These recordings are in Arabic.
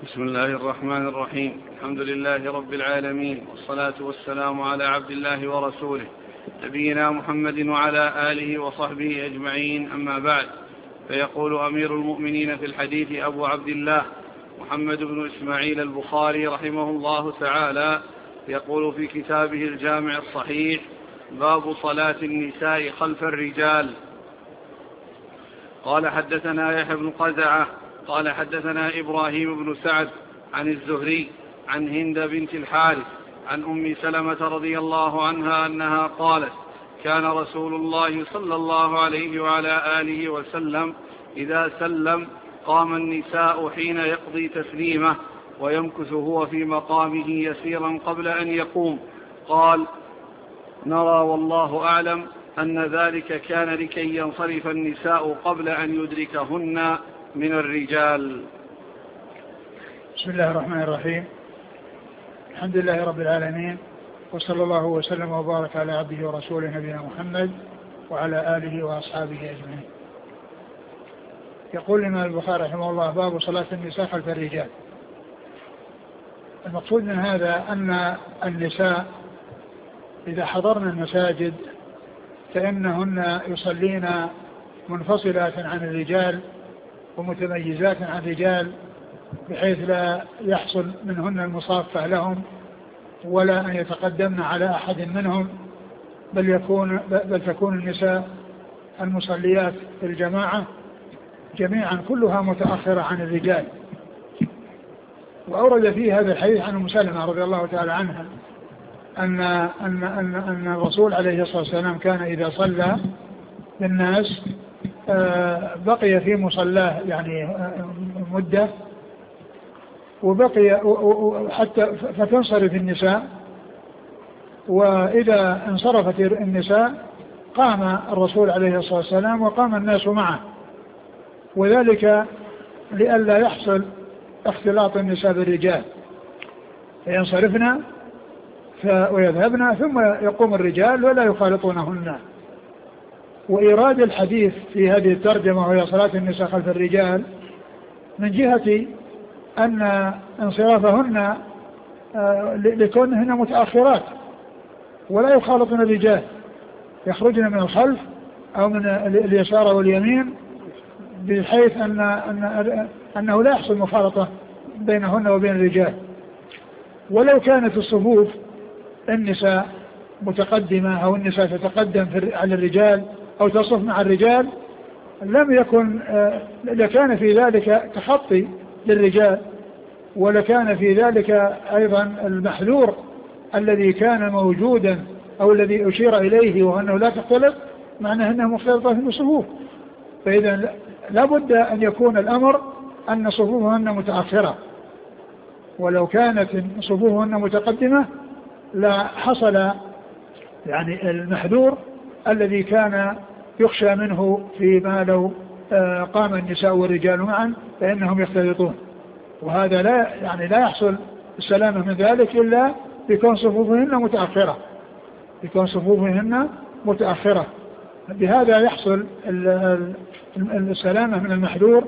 بسم الله الرحمن الرحيم. الحمد لله رب العالمين، والصلاة والسلام على عبد الله ورسوله نبينا محمد وعلى آله وصحبه أجمعين، أما بعد. فيقول أمير المؤمنين في الحديث أبو عبد الله محمد بن إسماعيل البخاري رحمه الله تعالى، يقول في كتابه الجامع الصحيح: باب صلاة النساء خلف الرجال. قال حدثنا يحيى بن قزعة قال حدثنا إبراهيم بن سعد عن الزهري عن هند بنت الحارث عن أم سلمة رضي الله عنها أنها قالت: كان رسول الله صلى الله عليه وعلى آله وسلم إذا سلم قام النساء حين يقضي تسليمه ويمكث هو في مقامه يسيرا قبل أن يقوم. قال: نرى والله أعلم أن ذلك كان لكي ينصرف النساء قبل أن يدركهن من الرجال. بسم الله الرحمن الرحيم. الحمد لله رب العالمين، وصلى الله وسلم وبارك على عبده ورسوله نبينا محمد وعلى آله وأصحابه أجمعين. يقول الإمام البخاري رحمه الله: باب صلاة النساء خلف الرجال. المقصود من هذا أن النساء إذا حضرن المساجد فإنهن يصلين منفصلات عن الرجال ومتميزات عن الرجال، بحيث لا يحصل منهن المصافة لهم ولا أن يتقدمن على أحد منهم، بل تكون النساء المصليات في الجماعة جميعا كلها متأخرة عن الرجال. وأورد فيه هذا الحديث عن أم سلمة رضي الله تعالى عنها أن الرسول عليه الصلاة والسلام كان إذا صلى بالناس بقي في مصلاه يعني مدة، وبقي حتى فتنصرف النساء، وإذا انصرفت النساء قام الرسول عليه الصلاة والسلام وقام الناس معه، وذلك لئلا يحصل اختلاط النساء بالرجال، فينصرفنا ويذهبنا ثم يقوم الرجال ولا يخالطونهن. وإيراد الحديث في هذه الترجمة وهي صلاة النساء خلف الرجال من جهة أن انصرافهن لكونهن متأخرات ولا يخالطن الرجال، يخرجن من الخلف أو من اليسار واليمين، بحيث أنه لا يحصل مخالطة بينهن وبين الرجال. ولو كانت الصفوف النساء متقدمة أو النساء تتقدم على الرجال أو تصف مع الرجال لكان في ذلك تخطي للرجال، ولكان في ذلك أيضا المحذور الذي كان موجودا أو الذي أشير إليه وأنه لا تختلط، معناه أنها مختلطة في الصفوف. فإذا لابد أن يكون الأمر أن صفوفهن متأخرة، ولو كانت صفوفهن متقدمة لا حصل يعني المحذور الذي كان يخشى منه فيما لو قام النساء والرجال معا فإنهم يختلطون. وهذا لا يحصل السلامة من ذلك إلا بكون صفوفهن متأخرة. بهذا يحصل السلامة من المحذور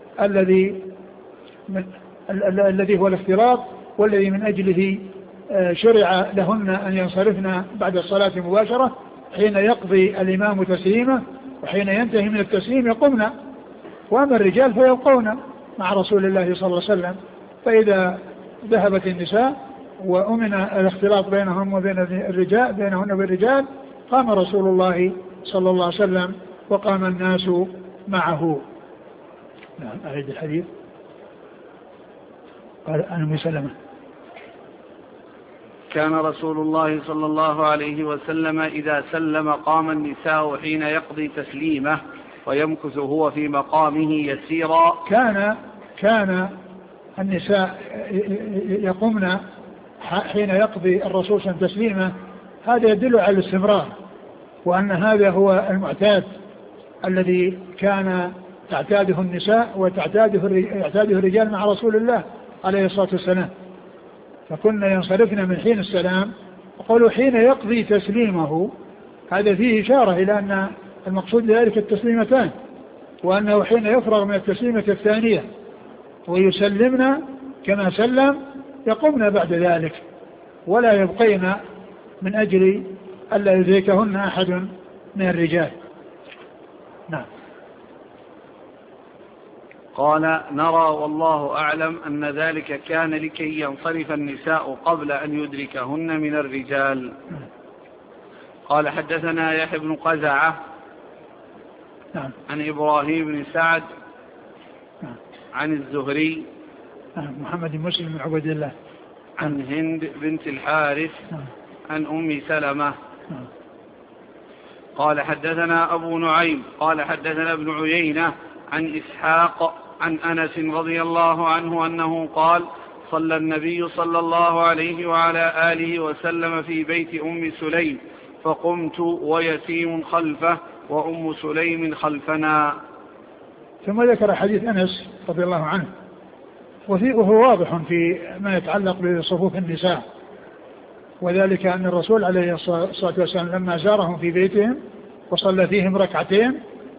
الذي هو الاختلاط، والذي من أجله شرع لهن أن ينصرفن بعد الصلاة مباشرة حين يقضي الإمام تسليمه، وحين ينتهي من التسليم يقومن. وأما الرجال فيبقون مع رسول الله صلى الله عليه وسلم. فإذا ذهبت النساء وأمن الاختلاط بينهن وبين الرجال قام رسول الله صلى الله عليه وسلم وقام الناس معه. نعم، أعيد الحديث. قال عن أم سلمة: كان رسول الله صلى الله عليه وسلم إذا سلم قام النساء حين يقضي تسليمه ويمكث هو في مقامه يسيرا. كان النساء يقومن حين يقضي الرسول صلى الله عليه وسلم تسليمه. هذا يدل على الاستمرار، وأن هذا هو المعتاد الذي كان تعتاده النساء ويعتاده الرجال مع رسول الله عليه الصلاة والسلام. فكنا ينصرفنا من حين السلام، وقالوا حين يقضي تسليمه، هذا فيه إشارة إلى أن المقصود بذلك التسليمتان، وأنه حين يفرغ من التسليمة الثانية ويسلمنا كما سلم يقومن بعد ذلك ولا يبقين من أجل ألا يدركهن أحد من الرجال. نعم. قال نرى والله أعلم أن ذلك كان لكي ينصرف النساء قبل أن يدركهن من الرجال. قال حدثنا يحيى بن قزعة نعم. عن إبراهيم بن سعد نعم. عن الزهري محمد بن مسلم بن عبد الله عن هند بنت الحارث عن أم سلمة قال حدثنا أبو نعيم قال حدثنا ابن عيينة عن إسحاق عن أنس رضي الله عنه أنه قال صلى النبي صلى الله عليه وعلى آله وسلم في بيت أم سليم فقمت ويتيم خلفه وأم سليم خلفنا. ثم ذكر حديث أنس رضي الله عنه وهو واضح في ما يتعلق بصفوف النساء، وذلك أن الرسول عليه الصلاة والسلام لما زارهم في بيتهم وصلى فيهم ركعتين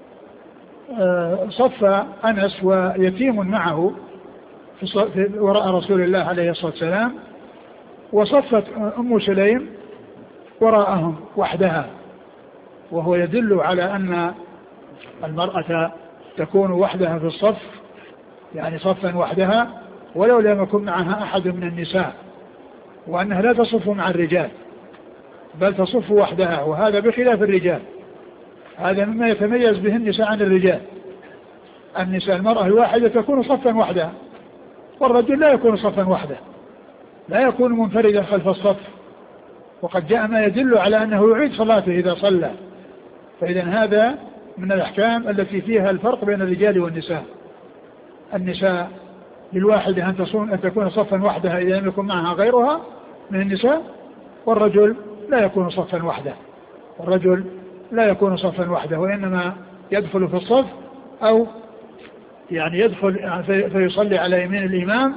صف أنس ويتيم معه وراء رسول الله عليه الصلاة والسلام، وصفت أم سليم وراءهم وحدها، وهو يدل على أن المرأة تكون وحدها في الصف، يعني صفا وحدها ولو لم يكن معها أحد من النساء، وأنها لا تصف مع الرجال بل تصف وحدها، وهذا بخلاف الرجال. هذا مما يتميز به النساء عن الرجال. النساء المرأة الواحدة تكون صفا وحدها، والرجل لا يكون صفا وحده، لا يكون منفردا خلف الصف، وقد جاء ما يدل على أنه يعيد صلاته إذا صلى. فإذا هذا من الأحكام التي فيها الفرق بين الرجال والنساء. النساء للواحدة أن تكون صفا وحدها إذا لم يكن معها غيرها من النساء، والرجل لا يكون صفا وحده، والرجل لا يكون صفا وحده، وإنما يدخل في الصف أو يعني يدخل فيصلي على يمين الإمام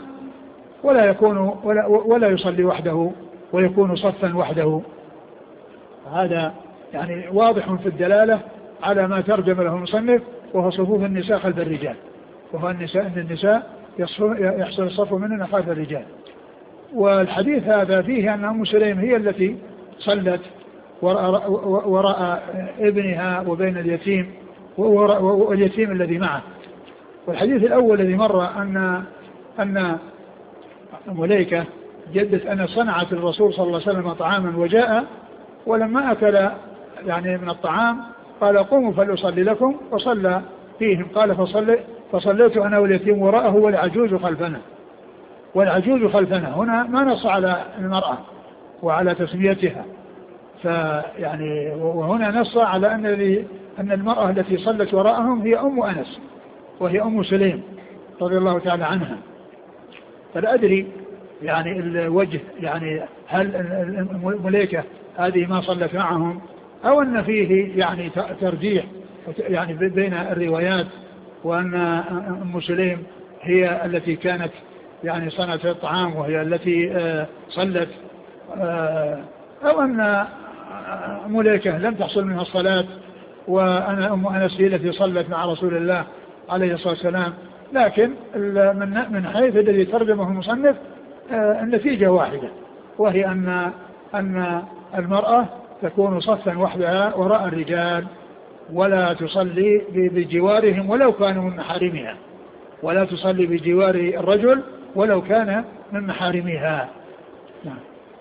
ولا يصلي وحده ويكون صفا وحده. هذا يعني واضح في الدلالة على ما ترجم له المصنف، وهو صفوف النساء خلف الرجال، وهو أن النساء يحصل الصف منهن خلف الرجال. والحديث هذا فيه أن أم سليم هي التي صلت وراء ابنها وبين اليتيم واليتيم الذي معه. والحديث الأول الذي مر أن مليكة جدة أن صنعت الرسول صلى الله عليه وسلم طعاما وجاء، ولما أكل يعني من الطعام قال قوموا فلأصلي لكم، وصلى فيهم. قال فصليت أنا واليتيم وراءه والعجوز خلفنا. هنا ما نص على المرأة وعلى تسميتها، فيعني وهنا نص على أن المرأة التي صلت وراءهم هي أم أنس وهي أم سليم رضي الله تعالى عنها. فلا أدري يعني الوجه، يعني هل المليكة هذه ما صلت معهم أو أن فيه يعني ترجيح يعني بين الروايات، وأن أم سليم هي التي كانت يعني صنعت الطعام وهي التي صلت، أو أن مليكة لم تحصل منها الصلاة وأنا أم أنس هي التي صلت مع رسول الله عليه الصلاة والسلام. لكن من حيث الذي ترجمه المصنف النتيجة واحدة، وهي أن المرأة تكون صفا وحدها وراء الرجال، ولا تصلي بجوارهم ولو كانوا من محارمها، ولا تصلي بجوار الرجل ولو كان من محارمها. نعم.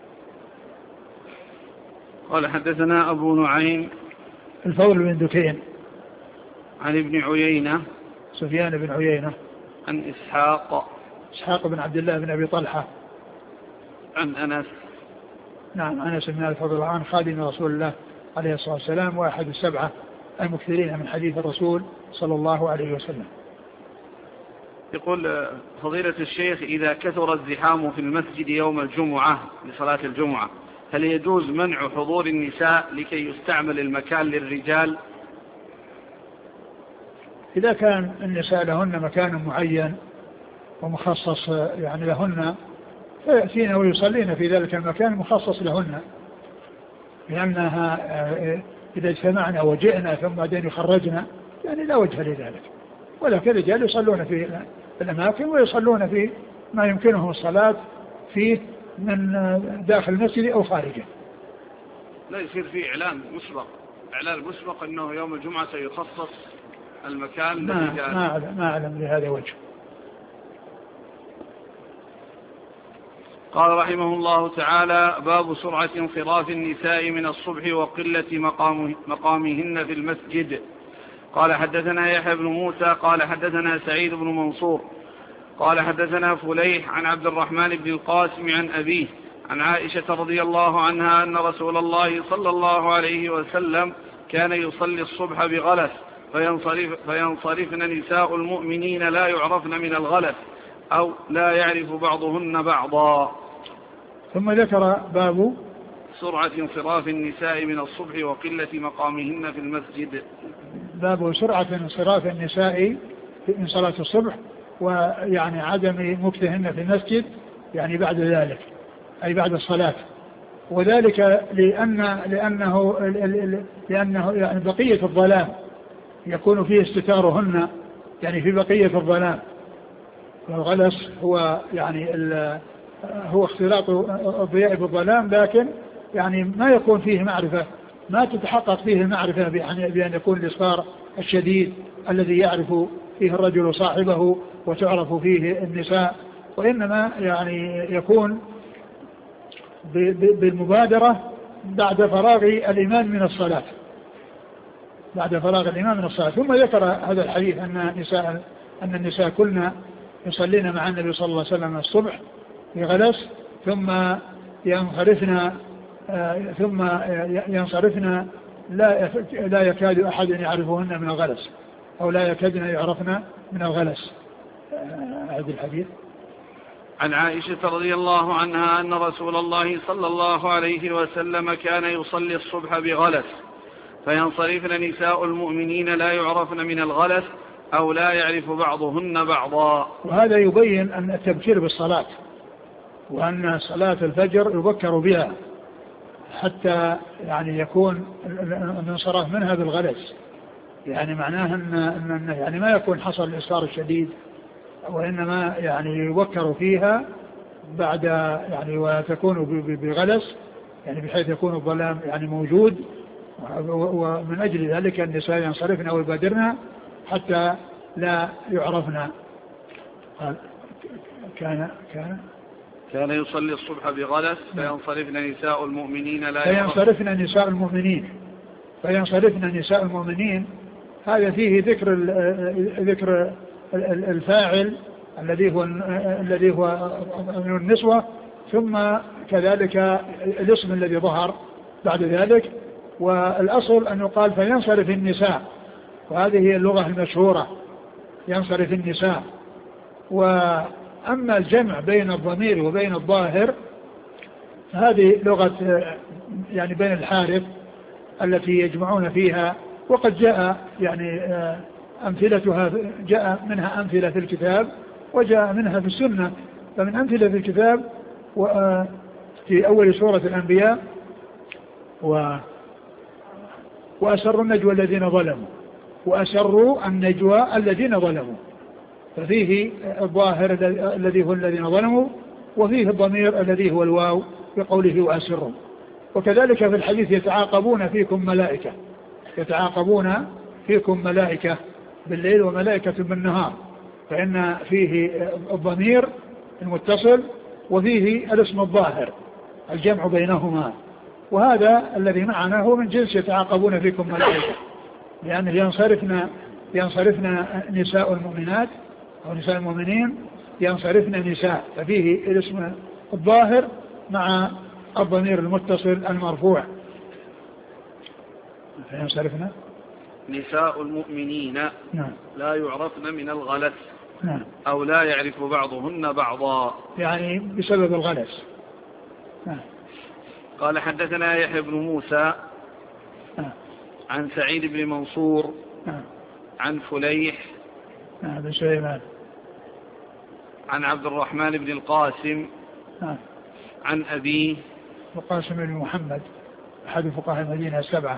قال حدثنا أبو نعيم الفضل بن دكين عن ابن عيينة سفيان بن عيينة عن إسحاق بن عبد الله بن أبي طلحة عن أنس. نعم، أنس بن الفضل عن خادم رسول الله عليه الصلاة والسلام، وأحد السبعة المكثرين من حديث الرسول صلى الله عليه وسلم. يقول فضيلة الشيخ إذا كثر الزحام في المسجد يوم الجمعة لصلاة الجمعة هل يجوز منع حضور النساء لكي يستعمل المكان للرجال؟ إذا كان النساء لهن مكان معين ومخصص يعني لهن فيأتين ويصلين في ذلك المكان المخصص لهن، لأنها إذا اجتمعنا وجئنا ثم بعدين يخرجنا يعني لا وجه لذلك. ولكن الرجال يصلون في الأماكن ويصلون في ما يمكنهم الصلاة فيه من داخل المسجد أو خارجه. لا يصير فيه إعلان مسبق أنه يوم الجمعة سيخصص المكان الذي جاء. ما أعلم لهذا وجه. قال رحمه الله تعالى: باب سرعة انصراف النساء من الصبح وقلة مقامهن في المسجد. قال حدثنا يحيى بن موسى قال حدثنا سعيد بن منصور قال حدثنا فليح عن عبد الرحمن بن القاسم عن أبيه عن عائشة رضي الله عنها أن رسول الله صلى الله عليه وسلم كان يصلي الصبح بغلس فينصرفن نساء المؤمنين لا يعرفن من الغلس أو لا يعرف بعضهن بعضا. ثم ذكر باب سرعة انصراف النساء من الصبح وقلة مقامهن في المسجد. باب سرعة انصراف النساء من صلاة الصبح ويعني عدم مكثهن في المسجد يعني بعد ذلك أي بعد الصلاة، وذلك لأنه يعني بقية الظلام يكون فيه استتارهن يعني في بقية الظلام. والغلس هو يعني هو اختلاط الضياء بالظلام، لكن يعني ما يكون فيه معرفة، ما تتحقق فيه المعرفة بأن يكون الإصرار الشديد الذي يعرف فيه الرجل صاحبه وتعرف فيه النساء، وإنما يعني يكون بالمبادرة بعد فراغ الإمام من الصلاة. ثم ذكر هذا الحديث أن النساء كلنا يصلين مع النبي صلى الله عليه وسلم الصبح بغلس ثم ينصرفن لا يكاد أحد يعرفهن من الغلس أو لا يكادن يعرفن من الغلس. هذا الحديث عن عائشة رضي الله عنها أن رسول الله صلى الله عليه وسلم كان يصلي الصبح بغلس فينصرفن نساء المؤمنين لا يعرفن من الغلس أو لا يعرف بعضهن بعضا. وهذا يبين أن التبكير بالصلاة وأن صلاة الفجر يبكر بها حتى يعني يكون الانصراف منها بالغلس، يعني معناه أن يعني ما يكون حصل الإصرار الشديد، وإنما يعني يبكر فيها بعد يعني وتكون بغلس يعني بحيث يكون الظلام يعني موجود، ومن أجل ذلك النساء ينصرفن أو يبادرن حتى لا يعرفن. قال كان يصلي الصبح بغلس فينصرفن نساء المؤمنين فينصرفن نساء المؤمنين. هذا فيه ذكر الفاعل الذي هو النسوة، ثم كذلك الاسم الذي ظهر بعد ذلك. والأصل أن يقال فينصرف النساء، وهذه هي اللغة المشهورة ينصرف النساء. وأما الجمع بين الضمير وبين الظاهر هذه لغة يعني بين الحارث التي يجمعون فيها، وقد جاء يعني أمثلتها، جاء منها أمثلة في الكتاب وجاء منها في السنة. فمن أمثلة في الكتاب في أول سورة الأنبياء وأسروا النجوى الذين ظلموا، ففيه الظاهر الذي هو الذين ظلموا، وفيه الضمير الذي هو الواو بقوله وأسروا. وكذلك في الحديث يتعاقبون فيكم ملائكة بالليل وملائكة بالنهار، فإن فيه الضمير المتصل وفيه الاسم الظاهر الجمع بينهما. وهذا الذي معنا هو من جنس يتعاقبون فيكم ملائكة، لأنه ينصرفن نساء المؤمنات أو نساء المؤمنين ينصرفن نساء، ففيه الاسم الظاهر مع الضمير المتصل المرفوع. فينصرفن نساء المؤمنين لا يعرفن من الغلس أو لا يعرف بعضهن بعضا، يعني بسبب الغلس. قال حدثنا يحيى بن موسى عن سعيد بن منصور عن فليح بن سليمان عن عبد الرحمن بن القاسم عن أبيه القاسم بن محمد أحد فقهاء المدينة السبعة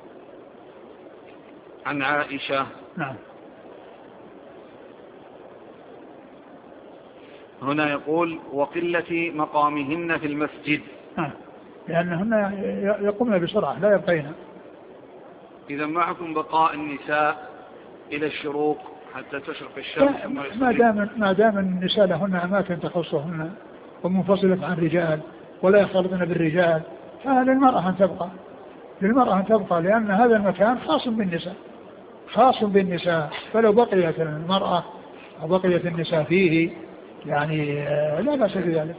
عن عائشة هنا يقول وقلة مقامهن في المسجد، لأنهن يقومن بسرعة لا يبقين. إذا ما حكم بقاء النساء إلى الشروق حتى تشرق الشمس؟ ما دام النساء لهن أماكن تخصهن ومنفصلة عن الرجال ولا يختلطن بالرجال، فللمرأة أن تبقى لأن هذا المكان خاص بالنساء، فلو بقيت المرأة أو بقيت النساء فيه يعني لا بأس بذلك.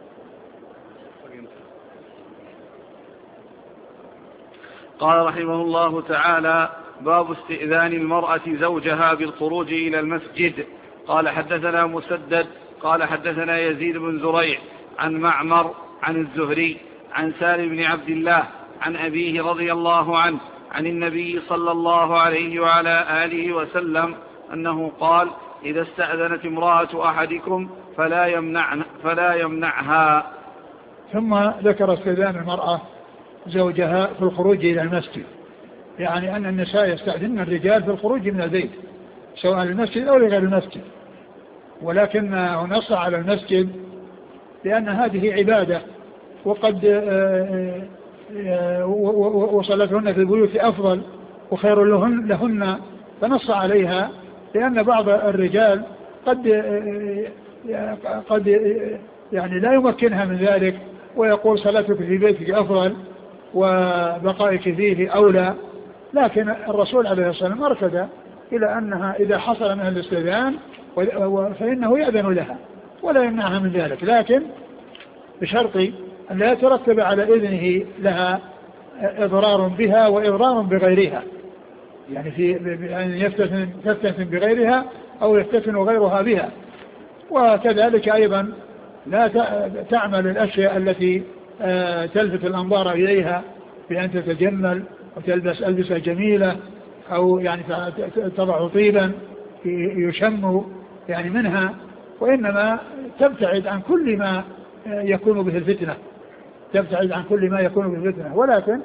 قال رحمه الله تعالى: باب استئذان المرأة زوجها بالخروج إلى المسجد. قال حدثنا مسدد قال حدثنا يزيد بن زريع عن معمر عن الزهري عن سالم بن عبد الله عن أبيه رضي الله عنه عن النبي صلى الله عليه وعلى آله وسلم أنه قال: إذا استأذنت امرأة أحدكم فلا يمنعها. ثم ذكر استئذان المرأة زوجها في الخروج إلى المسجد، يعني أن النساء يستأذن الرجال في الخروج من البيت سواء المسجد أو لغير المسجد، ولكن نص على المسجد لأن هذه عبادة، وقد وصلتهن في البيوت أفضل وخير لهن، فنص عليها لأن بعض الرجال قد يعني لا يمكنها من ذلك ويقول صلاتك في بيتك أفضل وبقائك فيه أولى، لكن الرسول عليه الصلاة والسلام أرشد إلى أنها إذا حصل منها الاستئذان فإنه يأذن لها ولا يمنعها من ذلك، لكن بشرط أن لا يترتب على إذنه لها إضرار بها وإضرار بغيرها، يعني في أن يفتتن بغيرها أو يفتتن غيرها بها. وكذلك أيضا لا تعمل الأشياء التي تلفت الأنظار إليها بأن تتجمل وتلبس ألبسة جميلة أو يعني تضع طيبا يشم يعني منها، وإنما تبتعد عن كل ما يكون به الفتنة، ولكن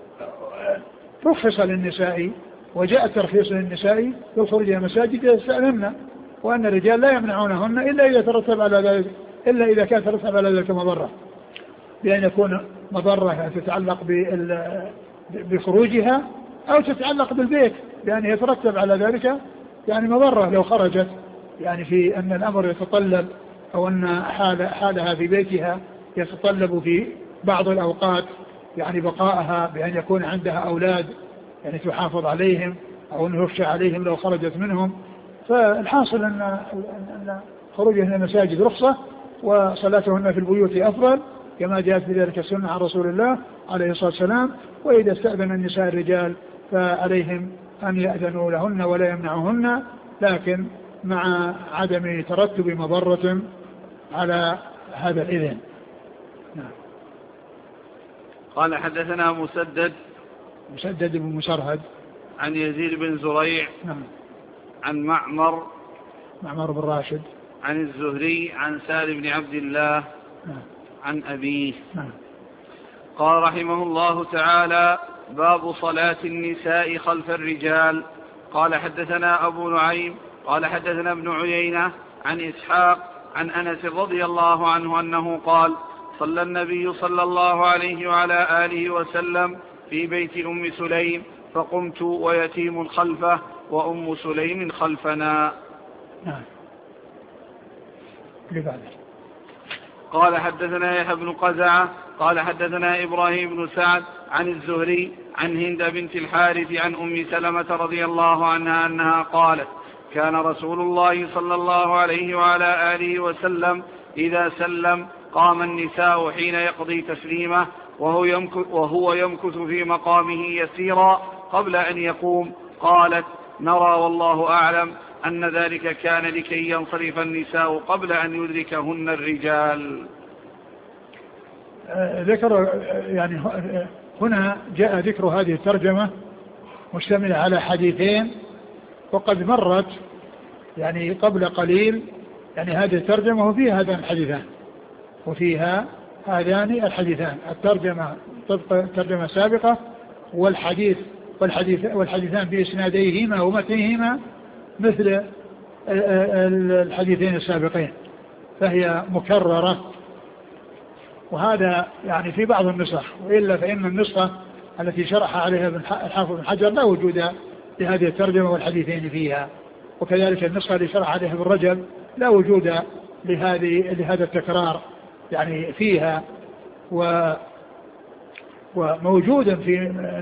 رخص للنساء وجاء الترخيص للنساء بالخروج إلى المساجد يستأذنن، وأن الرجال لا يمنعونهن إلا إذا كان ترتب على ذلك مضرة، بأن يكون مضرة تتعلق بخروجها أو تتعلق بالبيت بأن يترتب على ذلك يعني مضرة لو خرجت، يعني في أن الأمر يتطلب أو أن حالها في بيتها يتطلب في بعض الأوقات يعني بقائها بأن يكون عندها أولاد يعني تحافظ عليهم أو أنه يخشى عليهم لو خرجت منهم. فالحاصل أن خروجهن المساجد رخصة وصلاتهن في البيوت أفضل كما جاءت بذلك السنة عن رسول الله عليه الصلاة والسلام. وإذا استأذن النساء الرجال فعليهم أن يأذنوا لهن ولا يمنعهن، لكن مع عدم ترتب مضرة على هذا الإذن. نعم. قال حدثنا مسدد بن مسرهد عن يزيد بن زريع نعم. عن معمر بن راشد عن الزهري عن سالم بن عبد الله نعم. عن أبيه نعم. قال رحمه الله تعالى: باب صلاة النساء خلف الرجال. قال حدثنا أبو نعيم قال حدثنا ابن عيينة عن إسحاق عن أنس رضي الله عنه أنه قال: صلى النبي صلى الله عليه وعلى آله وسلم في بيت أم سليم فقمت ويتيم خلفه وأم سليم خلفنا. نعم. قال حدثنا يحيى بن قزعة قال حدثنا إبراهيم بن سعد عن الزهري عن هند بنت الحارث عن أم سلمة رضي الله عنها أنها قالت: كان رسول الله صلى الله عليه وعلى آله وسلم إذا سلم قام النساء حين يقضي تسليمه وهو يمكث في مقامه يسيرا قبل أن يقوم. قالت: نرى والله أعلم أن ذلك كان لكي ينصرف النساء قبل أن يدركهن الرجال. ذكر يعني هنا جاء ذكر هذه الترجمة مشتملة على حديثين، وقد مرت يعني قبل قليل يعني هذه الترجمة وفيها هذان الحديثان الترجمة طبق ترجمة سابقة والحديثان بإسناديهما ومتنهما مثل الحديثين السابقين. فهي مكررة، وهذا يعني في بعض النسخ، وإلا فإن النسخة التي شرح عليها الحافظ بن حجر لا وجود لهذه الترجمة والحديثين فيها، وكذلك النسخة التي شرح عليها ابن رجب لا وجود لهذا التكرار يعني فيها. وموجودا في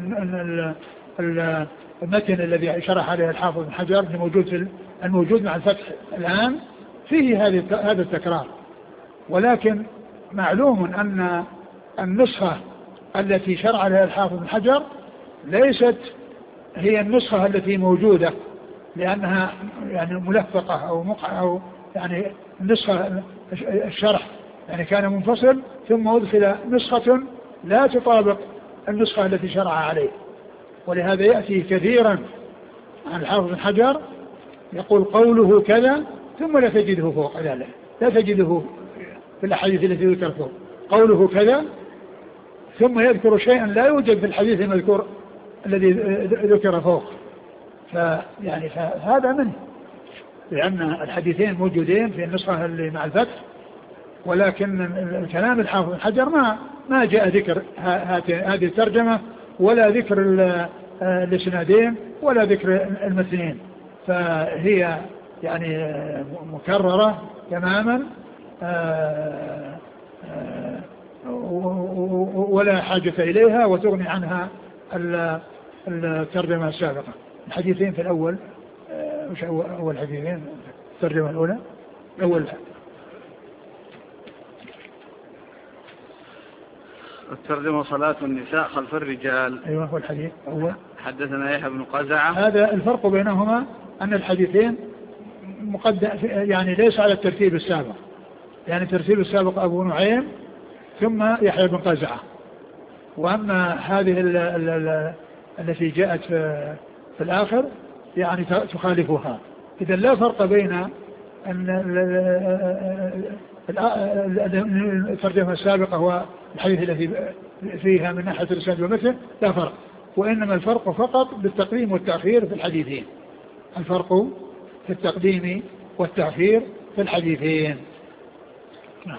المتن الذي شرح عليه الحافظ بن حجر الموجود مع الفتح الآن فيه هذا التكرار، ولكن معلوم أن النسخة التي شرع عليها الحافظ بن حجر ليست هي النسخة التي موجودة، لأنها يعني ملفقة أو يعني النسخة الشرح يعني كان منفصل، ثم أدخل نسخة لا تطابق النسخة التي شرع عليه. ولهذا يأتي كثيرا عن الحافظ بن حجر يقول قوله كذا ثم لا تجده فوق ذلك، لا تجده في الأحاديث التي ذكر فوق، قوله كذا ثم يذكر شيئا لا يوجد في الحديث المذكور الذي ذكر فوق. فهذا منه، لأن الحديثين موجودين في النسخة اللي مع الفتح، ولكن الكلام الحافظ بن حجر ما جاء ذكر هذه الترجمة ولا ذكر الاسنادين ولا ذكر المتنين، فهي يعني مكررة تماما ولا حاجة إليها، وتغني عنها الترجمة السابقة. الحديثين في الأول وش أول حديثين؟ الترجمة الأولى الترجمة صلاة النساء خلف الرجال. أيوة. والحديث أول حدثنا يحيى بن قزعة. هذا الفرق بينهما أن الحديثين مقدم يعني ليس على الترتيب السابق، يعني الترتيب السابق أبو نعيم ثم يحيى بن قزعة، وأما هذه التي جاءت في الآخر يعني تخالفها. إذا لا فرق بين أن الترجمة السابقة والحديث الذي فيها من ناحية الإسناد ومثله، لا فرق، وإنما الفرق فقط بالتقديم والتأخير في الحديثين. الفرق في التقديم والتأخير في الحديثين. نعم.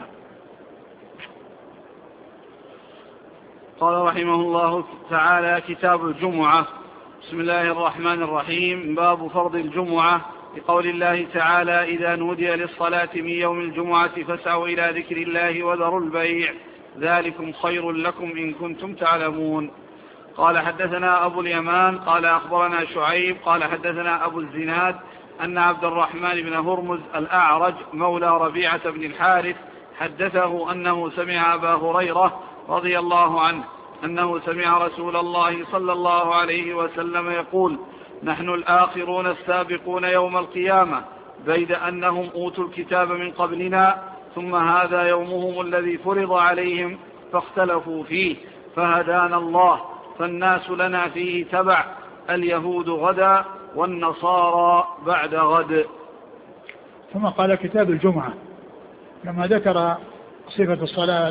قال رحمه الله تعالى: كتاب الجمعة. بسم الله الرحمن الرحيم. باب فرض الجمعة، بقول الله تعالى: إذا نودي للصلاة من يوم الجمعة فاسعوا إلى ذكر الله وذروا البيع ذلكم خير لكم إن كنتم تعلمون. قال حدثنا أبو اليمان قال أخبرنا شعيب قال حدثنا أبو الزناد أن عبد الرحمن بن هرمز الأعرج مولى ربيعة بن الحارث حدثه أنه سمع أبا هريرة رضي الله عنه أنه سمع رسول الله صلى الله عليه وسلم يقول: نحن الآخرون السابقون يوم القيامة، بيد أنهم أوتوا الكتاب من قبلنا، ثم هذا يومهم الذي فرض عليهم فاختلفوا فيه، فهدانا الله، فالناس لنا فيه تبع، اليهود غدا والنصارى بعد غد. ثم قال: كتاب الجمعة، لما ذكر صفة الصلاة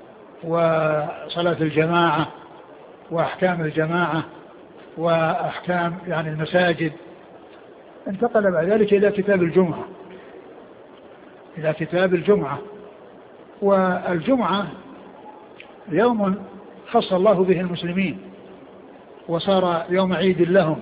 وصلاة الجماعة وأحكام الجماعة وأحكام يعني المساجد، انتقل بعد ذلك إلى كتاب الجمعة. والجمعة يوم خص الله به المسلمين، وصار يوم عيد لهم،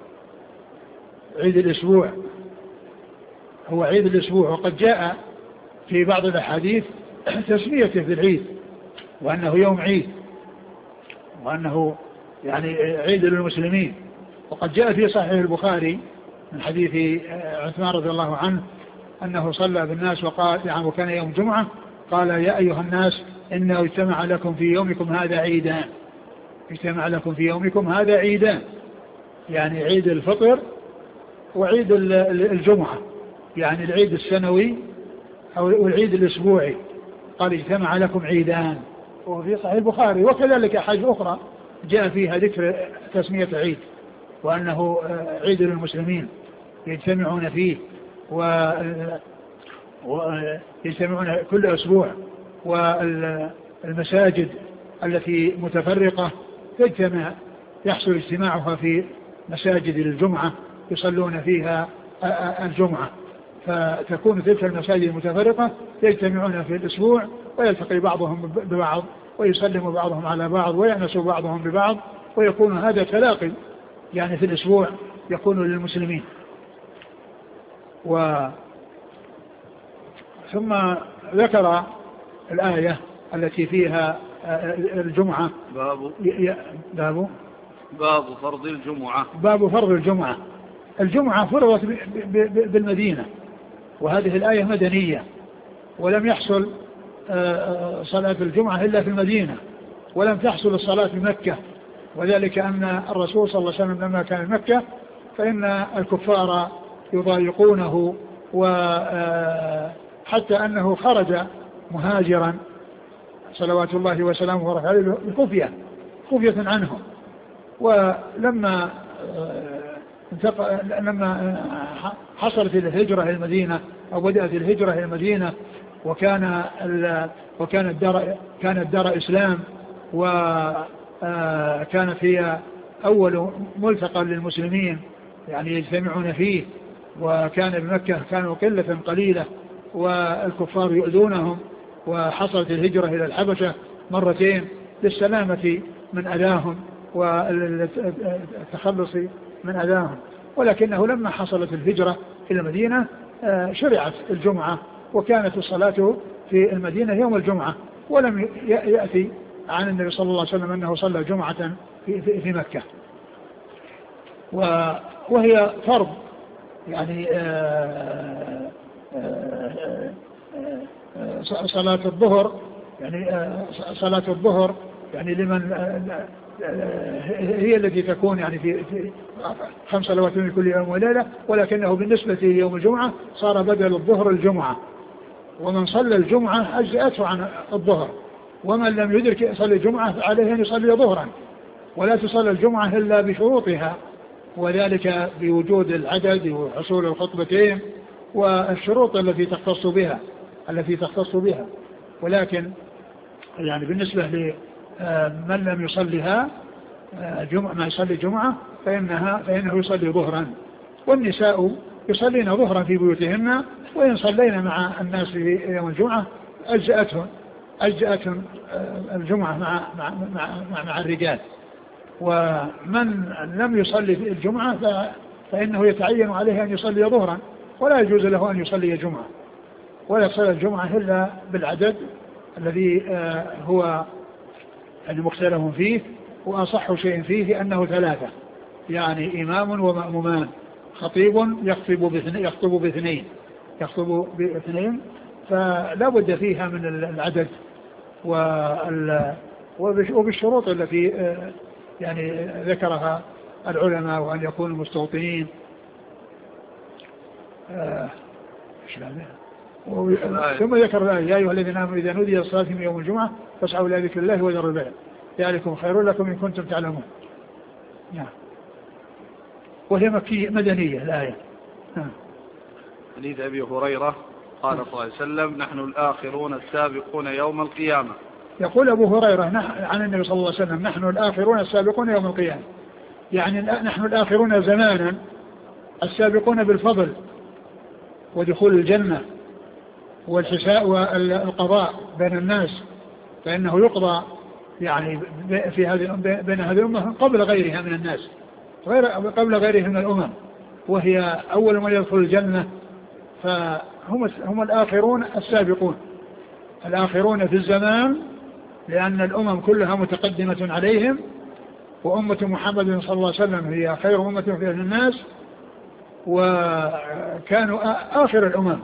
عيد الأسبوع، هو عيد الأسبوع. وقد جاء في بعض الأحاديث تسميته بالعيد، وأنه يوم عيد، وأنه يعني عيد للمسلمين. وقد جاء في صحيح البخاري من حديث عثمان رضي الله عنه أنه صلى بالناس وقال يعني وكان يوم جمعة، قال: يا أيها الناس إنه اجتمع لكم في يومكم هذا عيدان، اجتمع لكم في يومكم هذا عيدان، يعني عيد الفطر وعيد الجمعة، يعني العيد السنوي أو العيد الأسبوعي. قال: اجتمع لكم عيدان، وفي صحيح البخاري. وكذلك أحاديث أخرى جاء فيها ذكر تسمية عيد، وأنه عيد للمسلمين يجتمعون فيه ويجتمعون كل أسبوع، والمساجد التي متفرقة تجتمع، يحصل اجتماعها في مساجد الجمعة يصلون فيها الجمعة. فتكون تلك المساجد المتفرقة يجتمعون في الأسبوع ويلتقي بعضهم ببعض ويسلم بعضهم على بعض ويأنس بعضهم ببعض، ويكون هذا تلاقي يعني في الأسبوع يكون للمسلمين. ثم ذكر الآية التي فيها الجمعة. باب فرض الجمعة. باب فرض الجمعة. الجمعة فرضت بالمدينة، وهذه الآية مدنية، ولم يحصل صلاة الجمعة إلا في المدينة، ولم تحصل الصلاة في مكة، وذلك أن الرسول صلى الله عليه وسلم لما كان في مكة فإن الكفار يضايقونه، وحتى أنه خرج مهاجرا صلوات الله وسلامه ورحمه عليه خفية عنهم. ولما لما حصلت الهجرة إلى المدينة أو بدأت الهجرة إلى المدينة وكانت دار إسلام، وكانت هي أول ملتقى للمسلمين يعني يجتمعون فيه، وكان بمكة كانوا قلة قليلة والكفار يؤذونهم، وحصلت الهجرة إلى الحبشة مرتين للسلامة من أذاهم والتخلص من أذاهم. ولكنه لما حصلت الهجرة إلى المدينة شرعت الجمعة، وكانت الصلاة في المدينة يوم الجمعة، ولم يأتي عن النبي صلى الله عليه وسلم أنه صلى جمعة في مكة. وهي فرض يعني صلاة الظهر، يعني صلاة الظهر يعني لمن هي التي تكون يعني في 5 صلوات من كل يوم وليلة، ولكنه بالنسبة ليوم الجمعة صار بدل الظهر الجمعة، ومن صلى الجمعة أجزأته عن الظهر، ومن لم يدرك يصلي الجمعة عليه أن يصلي ظهرا، ولا تصلى الجمعة إلا بشروطها، وذلك بوجود العدد وحصول الخطبتين والشروط التي تختص بها. ولكن يعني بالنسبة لمن لم يصليها ما يصلي الجمعة فإنه يصلي ظهرا، والنساء يصلين ظهرا في بيوتهن، وإن صلينا مع الناس في يوم الجمعة أجزأتهم الجمعة مع الرجال. ومن لم يصلي في الجمعة فإنه يتعين عليه أن يصلي ظهرا، ولا يجوز له أن يصلي جمعة، ولا يصلي الجمعة إلا بالعدد الذي هو المختلف فيه، وأصح شيء فيه أنه 3، يعني إمام ومأمومان، خطيب يخطب باثنين، فلا بد فيها من العدد وبالشروط التي يعني ذكرها العلماء، وأن يكونوا مستوطنين. ثم ذكر الآية: يا أيها الذين آمنوا إذا نودي للصلاة من يوم الجمعة فاسعوا إلى ذكر الله وذروا البيع ذلكم خير لكم إن كنتم تعلمون. وهي مدنية الآية. حديث أبي هريرة قال صلى الله عليه وسلم: نحن الآخرون السابقون يوم القيامة. يقول أبو هريرة عن النبي صلى الله عليه وسلم: نحن الآخرون السابقون يوم القيامة، يعني نحن الآخرون زمانا، السابقون بالفضل ودخول الجنة والحساء والقضاء بين الناس، فإنه يقضى يعني بين هذه الأمة قبل غيرها من الناس، قبل غيرها من الأمم، وهي أول من يدخل الجنة. فهم الآخرون السابقون، الآخرون في الزمان، لأن الأمم كلها متقدمة عليهم، وأمة محمد صلى الله عليه وسلم هي خير أمة في الناس، وكانوا آخر الأمم،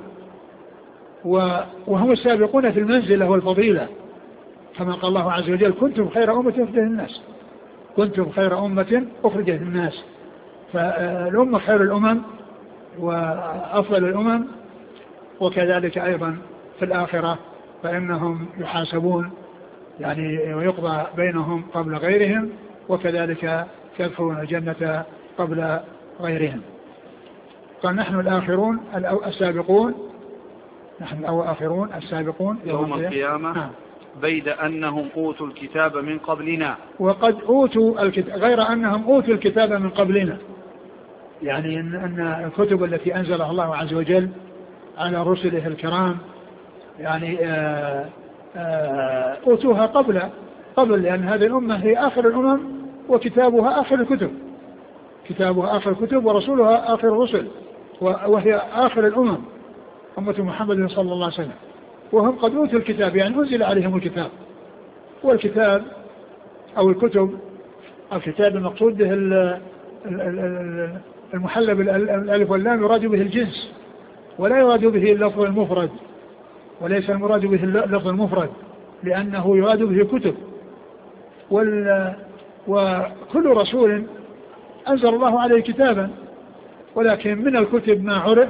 وهم السابقون في المنزلة والفضيلة، كما قال الله عز وجل: كنتم خير أمة أخرجت للناس، كنتم خير أمة أخرجت للناس. فالأمة خير الأمم وأفضل الأمم، وكذلك أيضا في الآخرة فإنهم يحاسبون يعني ويقضى بينهم قبل غيرهم، وكذلك يدخلون الجنة قبل غيرهم. قال: نحن الآخرون السابقون، نحن الآخرون السابقون يوم القيامة، بيد أنهم أوتوا الكتاب من قبلنا. وقد أوتوا الكتاب، غير أنهم أوتوا الكتاب من قبلنا، يعني أن الكتب التي أنزلها الله عز وجل على رسله الكرام يعني أوتوها قبل لأن هذه الأمة هي آخر الأمم وكتابها آخر الكتب، كتابها آخر الكتب ورسولها آخر الرسل، وهي آخر الأمم أمة محمد صلى الله عليه وسلم، وهم قد أوتوا الكتاب يعني أنزل عليهم الكتاب. والكتاب أو الكتب، الكتاب المقصود به المحلى بالألف واللام يراد به الجنس ولا يراد به اللفظ المفرد، وليس المراد به اللفظ المفرد لأنه يراد به كتب. وكل رسول أنزل الله عليه كتابا، ولكن من الكتب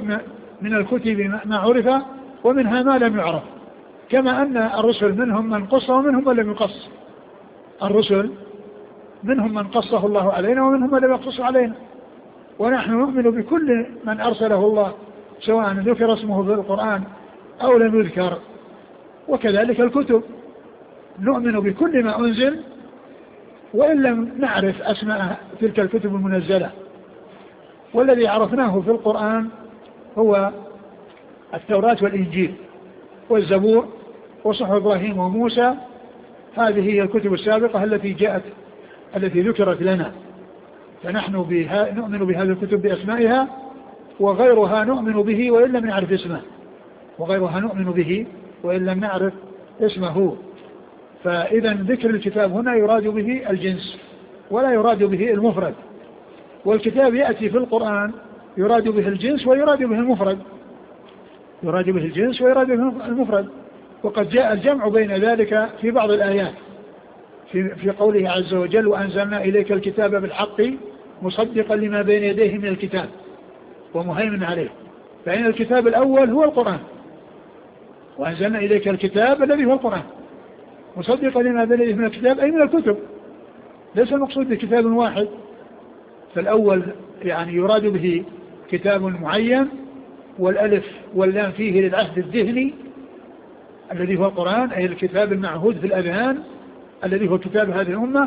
ما عرف ومنها ما لم يعرف، كما أن الرسل منهم من قص ومنهم من لم يقص. الرسل منهم من قصه الله علينا ومنهم من لم يقص علينا، ونحن نؤمن بكل من أرسله الله سواء ذكر اسمه في القرآن أو لم يذكر. وكذلك الكتب نؤمن بكل ما أنزل وإن لم نعرف أسماء تلك الكتب المنزلة. والذي عرفناه في القرآن هو التوراة والإنجيل والزبور وصحف إبراهيم وموسى، هذه هي الكتب السابقة التي ذكرت لنا، فنحن نؤمن بهذه الكتب بأسمائها، وغيرها نؤمن به وإن لم نعرف اسمه، وغيرها نؤمن به وإن لم نعرف اسمه. فإذا ذكر الكتاب هنا يراد به الجنس ولا يراد به المفرد، والكتاب يأتي في القرآن يراد به الجنس ويراد به المفرد، يراد به الجنس ويراد به المفرد. وقد جاء الجمع بين ذلك في بعض الآيات في قوله عز وجل: وأنزلنا إليك الكتاب بالحق مصدقا لما بين يديه من الكتاب ومهيمن عليه. فإن الكتاب الأول هو القرآن، وأنزلنا إليك الكتاب الذي هو القرآن مصدقا لما بين يديه من الكتاب أي من الكتب، ليس المقصود بكتاب واحد. فالأول يعني يراد به كتاب معين، والألف واللام فيه للعهد الذهني الذي هو القرآن، أي الكتاب المعهود في الأذهان الذي هو كتاب هذه الأمة،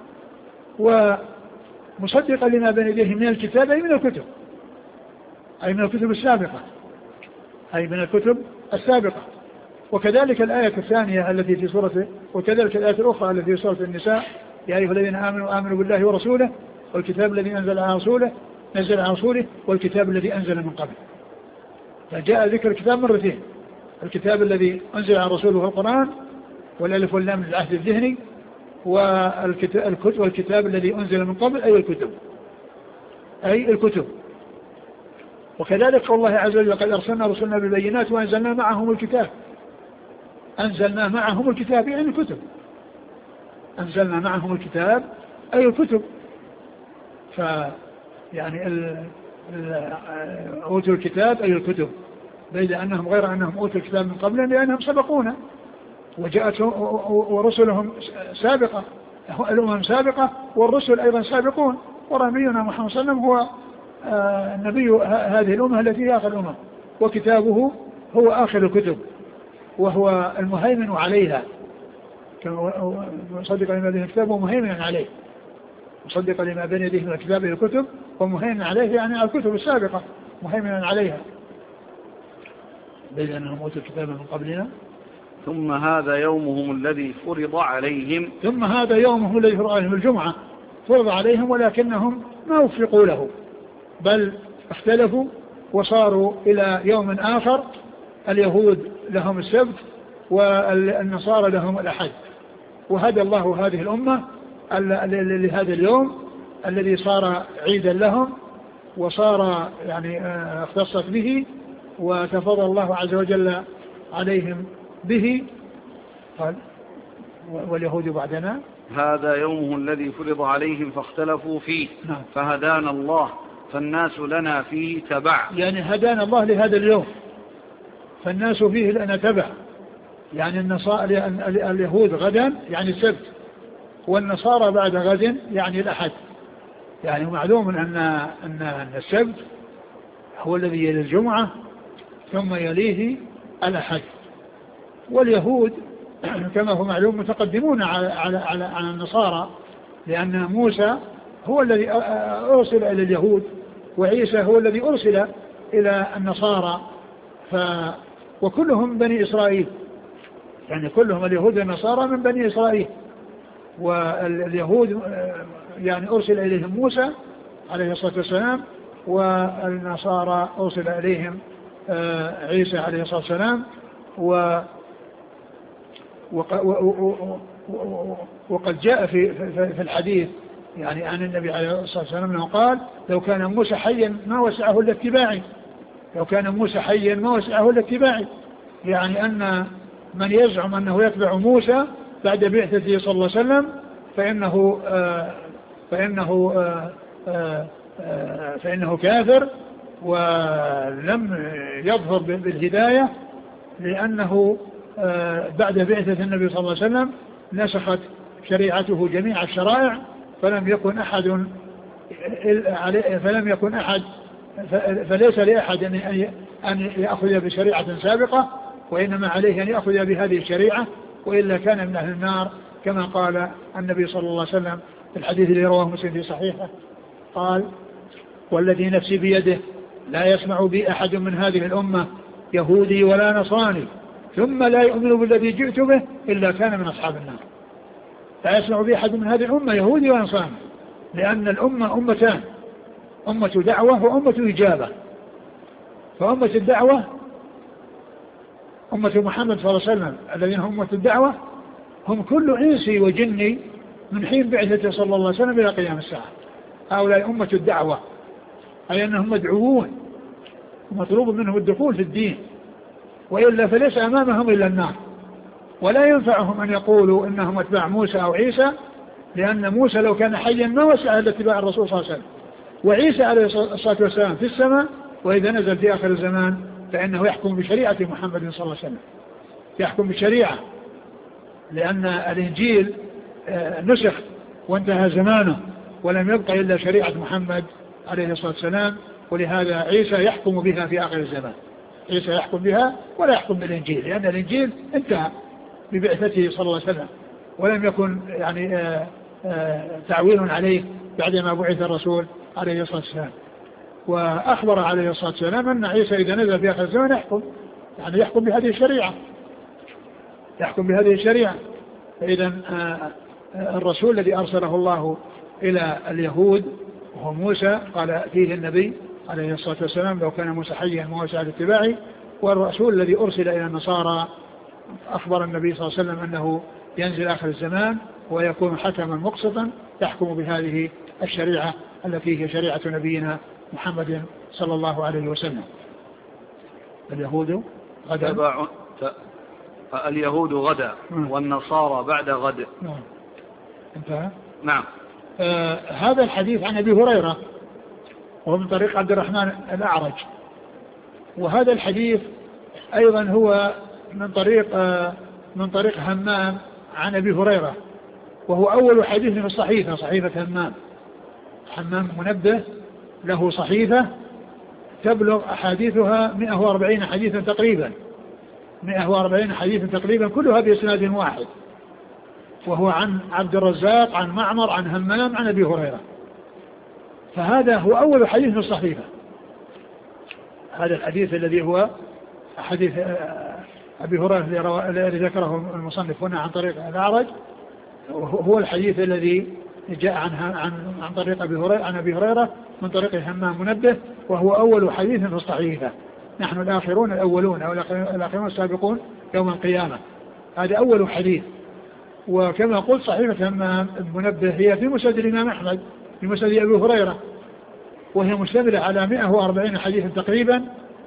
ومصدقا لما بين يديه من الكتاب أي من الكتب، أي من الكتب السابقة، أي من الكتب السابقة. وكذلك الآية الثانية التي في سورة، وكذلك الآية الأخرى التي في سورة النساء: يا أيها الذين آمنوا بالله ورسوله والكتاب الذي نزل على رسوله والكتاب الذي أنزل من قبل. فجاء ذكر الكتاب مرتين: الكتاب الذي أنزل على رسوله هو القرآن، والألف واللام للعهد الذهني، والكتاب الذي أنزل من قبل أي الكتب. وكذلك قول الله عز وجل: قد أرسلنا رسلنا بالبينات وأنزلنا معهم الكتاب. أنزلنا معهم الكتاب يعني الكتب، أنزلنا معهم الكتاب أي الكتب. فيعني أوتوا الكتاب أي الكتب، بيد أنهم غير أنهم أوتوا الكتاب من قبل لأنهم سبقونا وجاءت ورسلهم سابقة، الأمم سابقة والرسل أيضا سابقون، ونبينا محمد صلى الله عليه وسلم هو النبي هذه الأمة التي هي آخر الأمم، وكتابه هو آخر الكتب وهو المهيمن عليها، مصدقا لما بين الكتاب ومهيمن عليه، مصدقا لما بين يديه من الكتاب الكتب ومهيمن عليه يعني الكتب السابقة مهيمن عليها، بين أنهم أوتوا الكتاب من قبلنا. ثم هذا يومهم الذي فرض عليهم، ثم هذا يومهم الذي فرض عليهم الجمعة، فرض عليهم ولكنهم ما وفقوا له، بل اختلفوا وصاروا إلى يوم آخر، اليهود لهم السبت والنصارى لهم الأحد. وهدى الله هذه الأمة لهذا اليوم الذي صار عيدا لهم وصار يعني اختصت به وتفضل الله عز وجل عليهم به. قال: واليهود بعدنا هذا يومه الذي فرض عليهم فاختلفوا فيه. نعم. فهدانا الله فالناس لنا فيه تبع، يعني هدانا الله لهذا اليوم فالناس فيه لنا تبع، يعني اليهود غدا يعني السبت، والنصارى بعد غد يعني الأحد. يعني معلوم أن السبت هو الذي يلي الجمعة ثم يليه الأحد، واليهود كما هو معلوم متقدمون على النصارى، لأن موسى هو الذي أرسل إلى اليهود وعيسى هو الذي أرسل إلى النصارى، وكلهم بني إسرائيل، يعني كلهم اليهود والنصارى من بني إسرائيل. واليهود يعني أرسل إليهم موسى عليه الصلاة والسلام، والنصارى أرسل إليهم عيسى عليه الصلاة والسلام. وقد جاء في الحديث يعني عن النبي عليه الصلاة والسلام أنه قال: لو كان موسى حيا ما وسعه إلا اتباعي. لو كان موسى حيا ما وسعه إلا اتباعي، يعني أن من يزعم أنه يتبع موسى بعد بعثته صلى الله عليه وسلم فإنه كافر ولم يظهر بالهداية، لأنه بعد بعثة النبي صلى الله عليه وسلم نسخت شريعته جميع الشرائع، فليس لأحد أن يأخذ بشريعة سابقة، وإنما عليه أن يأخذ بهذه الشريعة، وإلا كان من أهل النار، كما قال النبي صلى الله عليه وسلم في الحديث الذي رواه مسلم في صحيحه قال: والذي نفسي بيده لا يسمع بي أحد من هذه الأمة يهودي ولا نصراني ثم لا يؤمن بالذي جئت به إلا كان من أصحاب النار. لا يسمع بي أحد من هذه الأمة يهودي ولا نصراني، لأن الأمة أمتان: أمة دعوة وأمة إجابة. فأمة الدعوة أمة محمد صلى الله عليه وسلم الذين هم أمة الدعوة هم كل إنسي وجني من حين بعثته صلى الله عليه وسلم إلى قيام الساعة. هؤلاء أمة الدعوة، أي أنهم مدعوون ومطلوب منهم الدخول في الدين، وإلا فليس أمامهم إلا النار. ولا ينفعهم أن يقولوا إنهم اتباع موسى أو عيسى، لأن موسى لو كان حيا ما وسع إلا اتباع الرسول صلى الله عليه وسلم، وعيسى عليه الصلاة والسلام في السماء، وإذا نزل في آخر الزمان فإنه يحكم بشريعة محمد صلى الله عليه وسلم، يحكم بشريعة، لأن الإنجيل نسخ وانتهى زمانه ولم يبقى إلا شريعة محمد عليه الصلاة والسلام. ولهذا عيسى يحكم بها في آخر الزمان، عيسى يحكم بها ولا يحكم بالإنجيل، لأن الإنجيل انتهى ببعثته صلى الله عليه وسلم، ولم يكن يعني تعويل عليه بعدما بعث الرسول عليه الصلاة والسلام. وأخبر عليه الصلاة والسلام أن عيسى إذا نزل في آخر الزمان يحكم بهذه الشريعة، يحكم بهذه الشريعة. فإذا الرسول الذي أرسله الله إلى اليهود وهو موسى قال فيه النبي عليه الصلاة والسلام: لو كان موسى حيا ما وسع اتباعي. والرسول الذي أرسل إلى النصارى أخبر النبي صلى الله عليه وسلم أنه ينزل آخر الزمان ويكون حكما مقسطا يحكم بهذه الشريعة التي هي شريعة نبينا محمد صلى الله عليه وسلم. اليهود غدا، اليهود غدا والنصارى بعد غد. انتهى. نعم. هذا الحديث عن أبي هريرة وهو من طريق عبد الرحمن الأعرج، وهذا الحديث أيضا هو من طريق همام عن أبي هريرة، وهو أول حديث في الصحيفة، صحيفة همام منبه له صحيفة تبلغ أحاديثها 140 حديثا تقريبا، 140 حديثا تقريبا، كلها بإسناد واحد، وهو عن عبد الرزاق عن معمر عن همام عن أبي هريرة. فهذا هو أول حديث في الصحيفة. هذا الحديث الذي هو حديث أبي هريرة الذي ذكره المصنف هنا عن طريق الأعرج هو الحديث الذي جاء عن طريق أبي هريرة من طريق همام منبه، وهو أول حديث في الصحيفة. نحن الآخرون الأولون أو الآخرون السابقون يوم القيامة، هذا أول حديث. وكما قلت صحيفة همام المنبه هي في مسند الإمام أحمد في مسند أبي هريرة، وهي مشتملة على 140 حديثا تقريبا،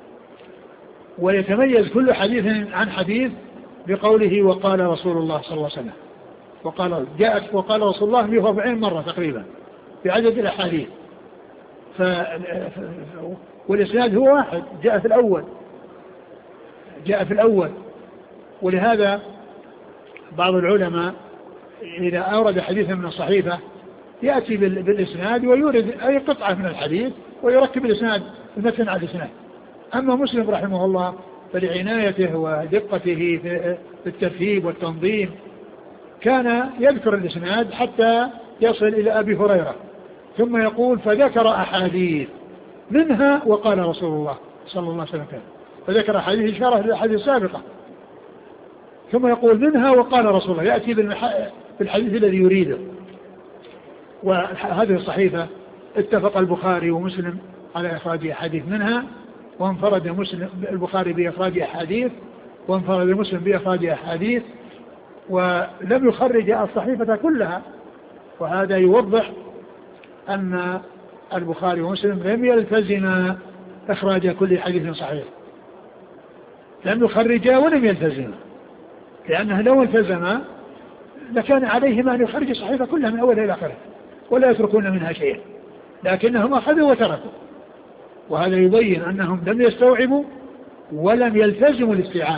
ويتميز كل حديث عن حديث بقوله وقال رسول الله صلى الله عليه وسلم، وقال رسول الله 140 مرة تقريبا بعدد الأحاديث. والإسناد هو واحد جاء في الأول. ولهذا بعض العلماء إذا أورد حديثا من الصحيفة يأتي بالإسناد ويورد أي قطعة من الحديث ويركب الإسناد المتن على الإسناد. أما مسلم رحمه الله فلعنايته ودقته في الترتيب والتنظيم كان يذكر الإسناد حتى يصل إلى أبي هريرة، ثم يقول فذكر أحاديث منها وقال رسول الله صلى الله عليه وسلم. فذكر حديث إشارة للحديث السابقة، ثم يقول منها وقال رسول الله، يأتي بالحديث الذي يريده. وهذه الصحيفة اتفق البخاري ومسلم على إخراج أحاديث منها، وانفرد البخاري بإخراج أحاديث، وانفرد مسلم بإخراج أحاديث، ولم يخرج الصحيفة كلها. وهذا يوضح أن البخاري ومسلم لم يلتزم إخراج كل حديث صحيح، لم يخرجا ولم يلتزم، لأنه لو التزم لكان عليهما أن يخرج الصحيفة كلها من أولها إلى آخرها ولا يتركون منها شيئا، لكنهم أخذوا وتركوا. وهذا يبين أنهم لم يستوعبوا ولم يلتزموا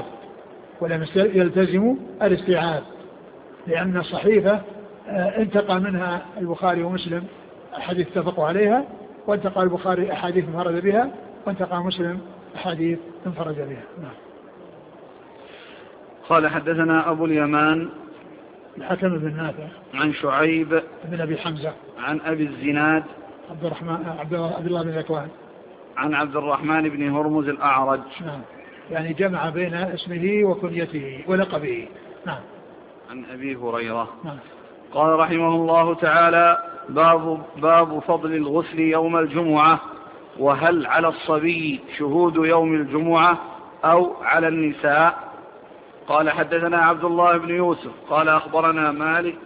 الاستيعاب، لأن الصحيفة انتقى منها البخاري ومسلم أحاديث اتفقوا عليها، وانتقى البخاري أحاديث انفرد بها، وانتقى مسلم أحاديث انفرد بها. نعم. قال حدثنا أبو اليمان الحكم بن نافع عن شعيب بن أبي حمزة عن أبي الزناد عبد الله بن ذكوان عن عبد الرحمن بن هرمز الأعرج. نعم. يعني جمع بين اسمه وكنيته ولقبه. نعم. عن أبي هريرة. نعم. قال رحمه الله تعالى: باب فضل الغسل يوم الجمعة، وهل على الصبي شهود يوم الجمعة أو على النساء؟ قال حدثنا عبد الله بن يوسف قال أخبرنا مالك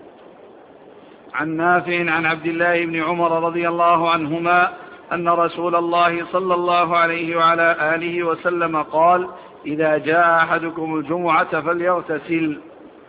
عن نافع عن عبد الله بن عمر رضي الله عنهما أن رسول الله صلى الله عليه وعلى آله وسلم قال: إذا جاء أحدكم الجمعة فليغتسل.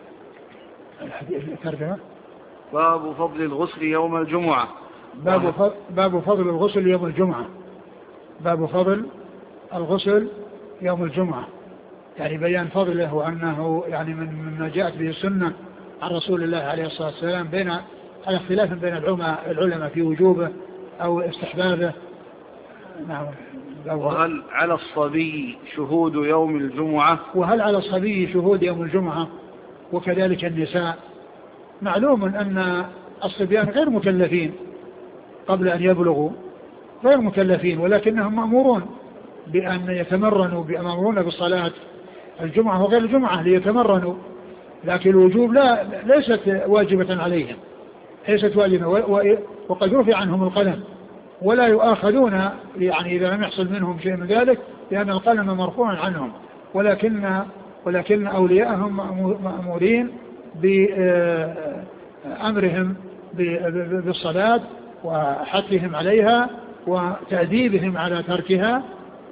باب فضل الغسل يوم الجمعة. باب فضل الغسل يوم الجمعة. باب فضل الغسل يوم الجمعة، يعني بيان فضله، وأنه يعني مما جاءت به السنة عن رسول الله عليه الصلاة والسلام، على اختلاف بين العلماء في وجوبه أو استحبابه. نعم. وهل على الصبي شهود يوم الجمعة؟ وهل على الصبي شهود يوم الجمعة؟ وكذلك النساء. معلوم أن الصبيان غير مكلفين قبل أن يبلغوا، غير مكلفين، ولكنهم مأمورون بأن يتمرنوا، بأمرون بالصلاة الجمعة وغير الجمعة ليتمرنوا، لكن الوجوب ليست واجبة عليهم، ليست واجبة، وقد رفع عنهم القلم ولا يؤاخذون يعني إذا لم يحصل منهم شيء من ذلك، لأن القلم مرفوع عنهم، ولكن أولياءهم مأمورين بأمرهم بالصلاة وحثهم عليها وتأديبهم على تركها،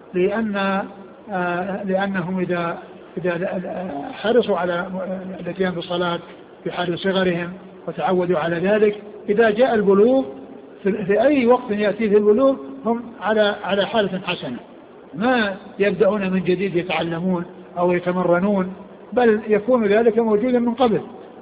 لأنهم إذا حرصوا على الاتيان بالصلاة في حال صغرهم وتعودوا على ذلك، إذا جاء البلوغ في أي وقت يأتيه البلوغ هم على حالة حسنة، ما يبدأون من جديد يتعلمون أو يتمرنون، بل يكون ذلك موجودا من قبل.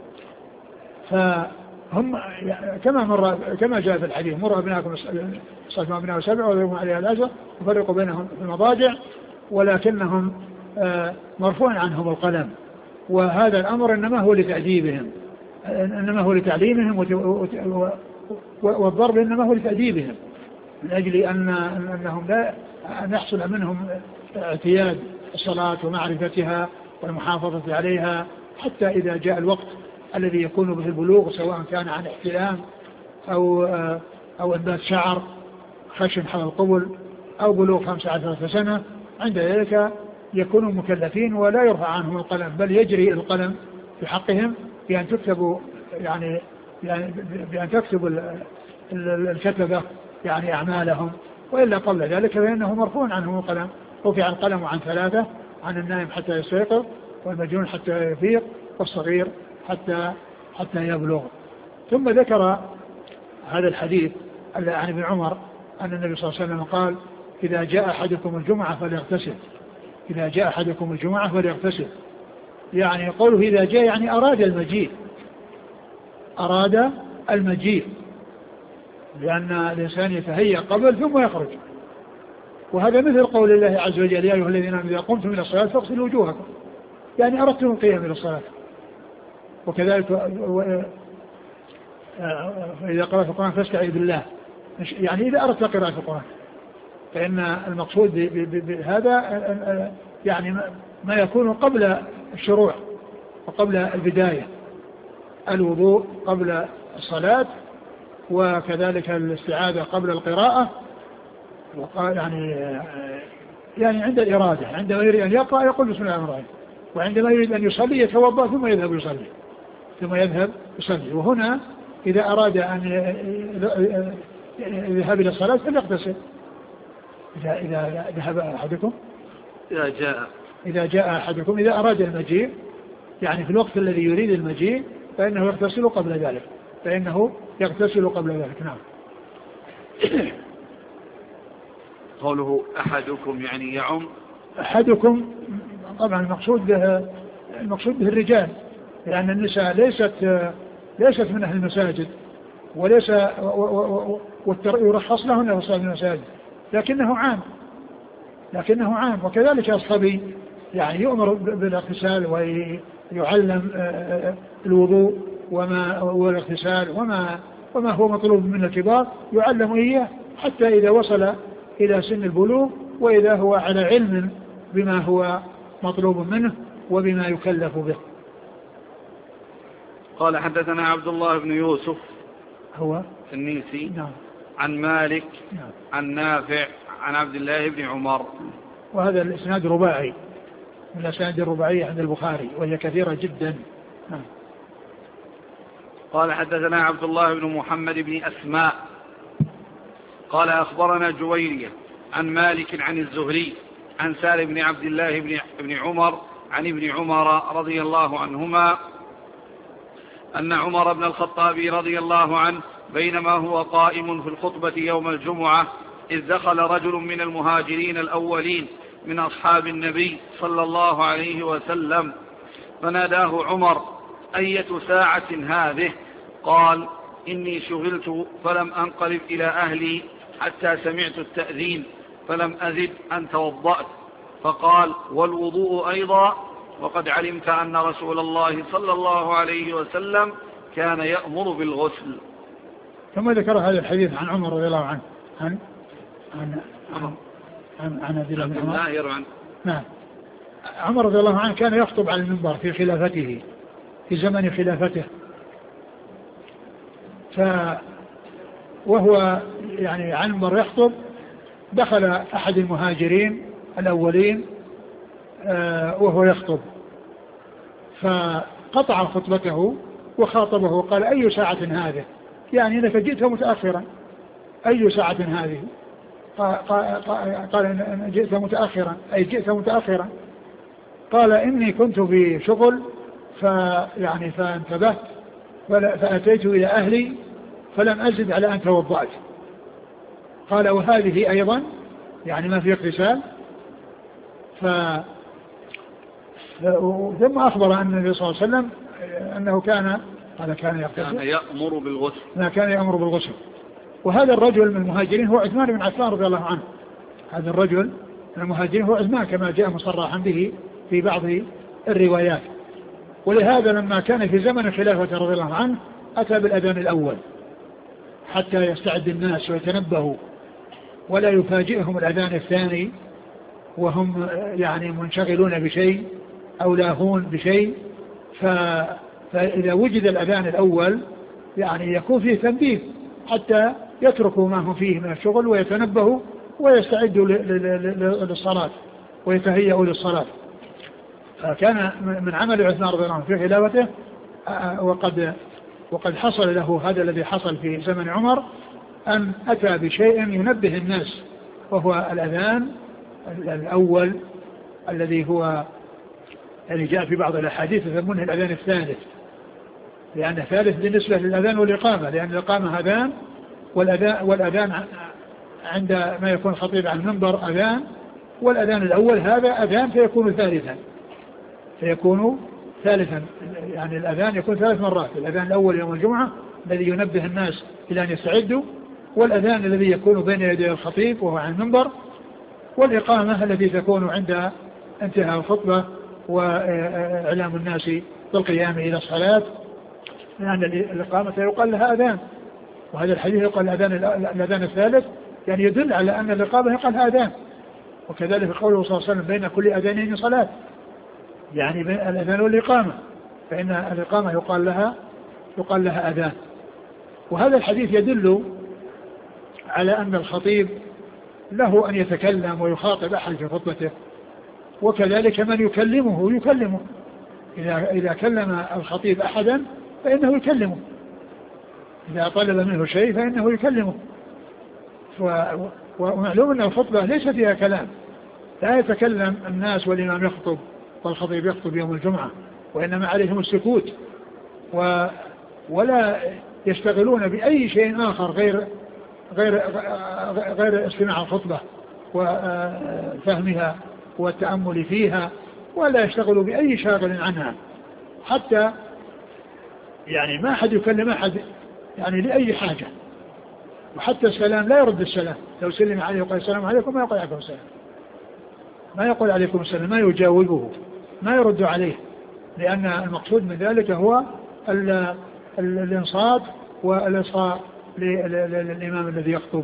فهم كما جاء في الحديث: مر أبناءكم الصلاة مع أبناء 7 ويوم عليها الأجر وفرقوا بينهم في المضاجع، ولكنهم مرفوع عنهم القلم. وهذا الأمر إنما هو لتأديبهم، إنما هو لتعليمهم، والضرب إنما هو لتأديبهم، من أجل أنهم لا يحصل منهم اعتياد الصلاة ومعرفتها والمحافظة عليها، حتى إذا جاء الوقت الذي يكون به البلوغ، سواء كان عن احتلام أو إنبات شعر خشن حول القبل أو بلوغ 15 سنة، عند ذلك يكونوا مكلفين ولا يرفع عنهم القلم، بل يجري القلم في حقهم بأن تكتبوا بأن تكتبوا الكتبة يعني أعمالهم، وإلا قبل ذلك فإنه مرفوع عنهم القلم. رفع القلم عن 3: عن النائم حتى يستيقظ، والمجنون حتى يفيق، والصغير حتى يبلغ. ثم ذكر هذا الحديث عن ابن عمر أن النبي صلى الله عليه وسلم قال: إذا جاء أحدكم الجمعة فليغتسل. إذا جاء أحدكم الجمعة فليغتسل، يعني قوله إذا جاء يعني أراد المجيء، لأن الإنسان يتهيأ قبل ثم يخرج. وهذا مثل قول الله عز وجل: يا أيها الذين آمنوا إذا قمتم إلى الصلاة فاغسلوا وجوهكم، يعني أردتم القيام إلى الصلاة. وكذلك إذا قرأت القرآن فاستعذ بالله، يعني إذا أردت قراءة القرآن فإن المقصود بهذا يعني ما يكون قبل الشروع وقبل البداية، الوضوء قبل الصلاة، وكذلك الاستعاذة قبل القراءة، يعني عند الإرادة، عندما يريد أن يقرأ يقول بسم الله الرحمن الرحيم، وعندما يريد أن يصلي يتوضأ ثم يذهب يصلي. وهنا إذا أراد أن يذهب إلى الصلاة فليغتسل. إذا ذهب أحدكم إذا جاء أحدكم إذا أراد المجيء، يعني في الوقت الذي يريد المجيء، فإنه يغتسل قبل ذلك. نعم. قوله أحدكم يعني يعم أحدكم، طبعا المقصود به الرجال، لأن النساء ليست من أهل المساجد، وليس يرخص لهن في المساجد، لكنه عام. وكذلك الصبي يعني يؤمر بالاغتسال ويعلم الوضوء والاغتسال وما هو مطلوب من الكبار يعلم إياه حتى إذا وصل إلى سن البلوغ، وإذا هو على علم بما هو مطلوب منه وبما يكلف به. قال حدثنا عبد الله بن يوسف هو النيسي. نعم. عن مالك. نعم. عن نافع عن عبد الله بن عمر. وهذا الإسناد رباعي من الأسانيد الرباعية عند البخاري وهي كثيرة جدا. نعم. قال حدثنا عبد الله بن محمد بن أسماء قال أخبرنا جويرية عن مالك عن الزهري عن سالم بن عبد الله بن عمر عن ابن عمر رضي الله عنهما أن عمر بن الخطاب رضي الله عنه بينما هو قائم في الخطبة يوم الجمعة إذ دخل رجل من المهاجرين الأولين من أصحاب النبي صلى الله عليه وسلم فناداه عمر: أية ساعة هذه؟ قال: إني شغلت فلم أنقلب إلى أهلي حتى سمعت التأذين فلم أزد أن توضأت. فقال: والوضوء أيضا؟ وقد علمت أن رسول الله صلى الله عليه وسلم كان يأمر بالغسل. ثم ذكر هذا الحديث عن عمر رضي الله عنه عن أبي الله بن عمر. نعم. عمر رضي الله عنه كان يخطب على المنبر في خلافته، في زمن خلافته، وهو يعني على المنبر يخطب دخل أحد المهاجرين الأولين وهو يخطب، فقطع خطبته وخاطبه وقال: أي ساعة هذه؟ يعني إنك جئت متأخرا. أي ساعة هذه؟ قال: إن جئت متأخرا، أي جئت متأخرا. قال: إني كنت في شغل فانتبهت فأتيت إلى أهلي فلم أزد على أن توضأت. قال: وهذه أيضا يعني ما في اغتسال. ثم أخبر أن النبي صلى الله عليه وسلم أنه كان يأمر بالغسل. كان يأمر بالغسل. وهذا الرجل من المهاجرين هو عثمان بن عفان رضي الله عنه. هذا الرجل من المهاجرين هو عثمان كما جاء مصرحا به في بعض الروايات. ولهذا لما كان في زمن خلافة رضي الله عنه أتى بالأذان الأول حتى يستعد الناس ويتنبهوا ولا يفاجئهم الأذان الثاني وهم يعني منشغلون بشيء أو لاهون بشيء. فإذا وجد الأذان الأول يعني يكون فيه تنبيه حتى يتركوا ما هم فيه من الشغل ويتنبهوا ويستعدوا للصلاة ويتهيئوا للصلاة. فكان من عمل عثمان رضي الله عنه في خلافته وقد حصل له هذا الذي حصل في زمن عمر، أن أتى بشيء ينبه الناس، وهو الأذان الأول الذي هو يعني جاء في بعض الأحاديث يسمونه الأذان الثالث، لأنه ثالث بالنسبة للأذان والإقامة، لأن الإقامة أذان والأذان عند ما يكون خطيب عن المنبر أذان، والأذان الأول هذا أذان فيكون ثالثا يعني الأذان يكون 3 مرات: الأذان الأول يوم الجمعة الذي ينبه الناس إلى أن يستعدوا، والأذان الذي يكون بين يدي الخطيب وهو عن المنبر، والإقامة التي تكون عند انتهاء الخطبة وإعلام الناس بالقيام إلى الصلاة، لأن الإقامة يقال لها أذان، وهذا الحديث يقال الأذان الثالث يعني يدل على أن الإقامة يقال أذان. وكذلك قوله صلى الله عليه وسلم بين كل أذانين صلاة، يعني بين الأذان والإقامة، فإن الإقامة يقال لها أذان. وهذا الحديث يدل على أن الخطيب له أن يتكلم ويخاطب أحد في خطبته، وكذلك من يكلمه إذا كلم الخطيب أحدا فإنه يكلمه، إذا طلب منه شيء فإنه يكلمه. ومعلوم أن الخطبة ليس فيها كلام، لا يتكلم الناس والإمام يخطب والخطيب يخطب يوم الجمعة، وإنما عليهم السكوت ولا يشتغلون بأي شيء آخر غير استماع الخطبة وفهمها والتأمل فيها، ولا يشتغلوا بأي شاغل عنها، حتى يعني ما أحد يكلم أحد يعني لأي حاجة. وحتى السلام لا يرد السلام، لو سلم عليه وقال السلام عليكم ما يقول عليكم السلام، ما يقول عليكم السلام، ما يجاوبه، ما يرد عليه، لأن المقصود من ذلك هو الإنصات والإصغاء للإمام الذي يخطب.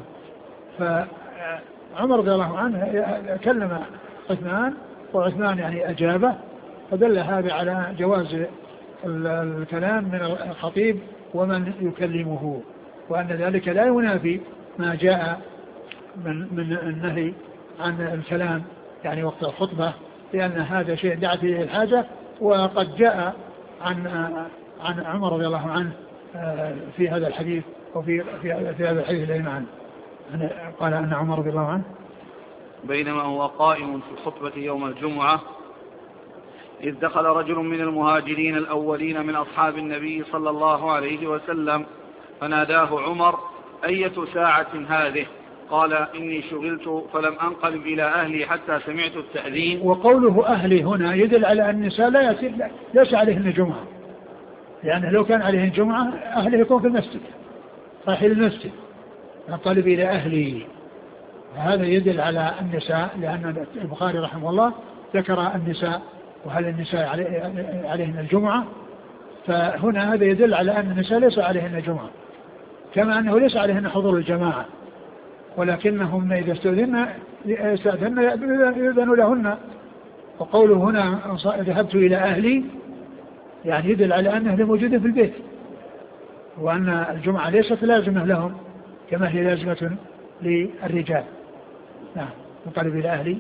فعمر رضي الله عنه كلم عثمان، وعثمان يعني أجابه، فدل هذا على جواز الكلام من الخطيب ومن يكلمه، وأن ذلك لا ينافي ما جاء من النهي عن الكلام يعني وقت الخطبة، لأن هذا شيء دعت إليه الحاجة. وقد جاء عن عمر رضي الله عنه في هذا الحديث، وفي هذا الحديث الذي معنا قال أن عمر رضي الله عنه بينما هو قائم في الخطبة يوم الجمعة إذ دخل رجل من المهاجرين الأولين من أصحاب النبي صلى الله عليه وسلم فناداه عمر: أية ساعة هذه؟ قال: إني شغلت فلم أنقلب إلى أهلي حتى سمعت التأذين. وقوله أهلي هنا يدل على أن النساء ليس عليهن جمعة، لأنه لو كان عليهن جمعة أهله يكون في المسجد، رايح المسجد، أنقلب إلى أهلي. هذا يدل على النساء، لأن البخاري رحمه الله ذكر النساء، وهل النساء عليهن الجمعة، فهنا هذا يدل على أن النساء ليس عليهن جمعة، كما أنه ليس عليهن حضور الجماعة، ولكنهم إذا استأذن يؤذن لهن. وقوله هنا ذهبت إلى أهلي يعني يدل على أنه موجود في البيت، وأن الجمعة ليست لازمة لهم كما هي لازمة للرجال. نعم. انقلب إلى أهلي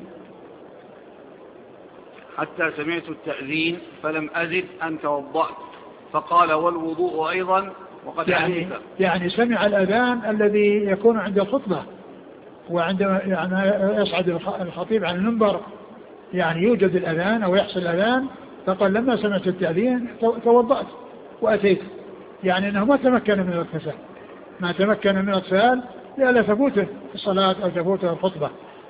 حتى سمعت التأذين فلم أزد أن توضأت، فقال: والوضوء أيضا وقد يعني سمع الأذان الذي يكون عند الخطبة، وعندما يعني يصعد الخطيب عن المنبر يعني يوجد الأذان أو يحصل الأذان، فقال: لما سمعت التأذين توضأت وأتيت، يعني أنه ما تمكن من الاغتسال لئلا تفوته الصلاة أو تفوته الخطبة.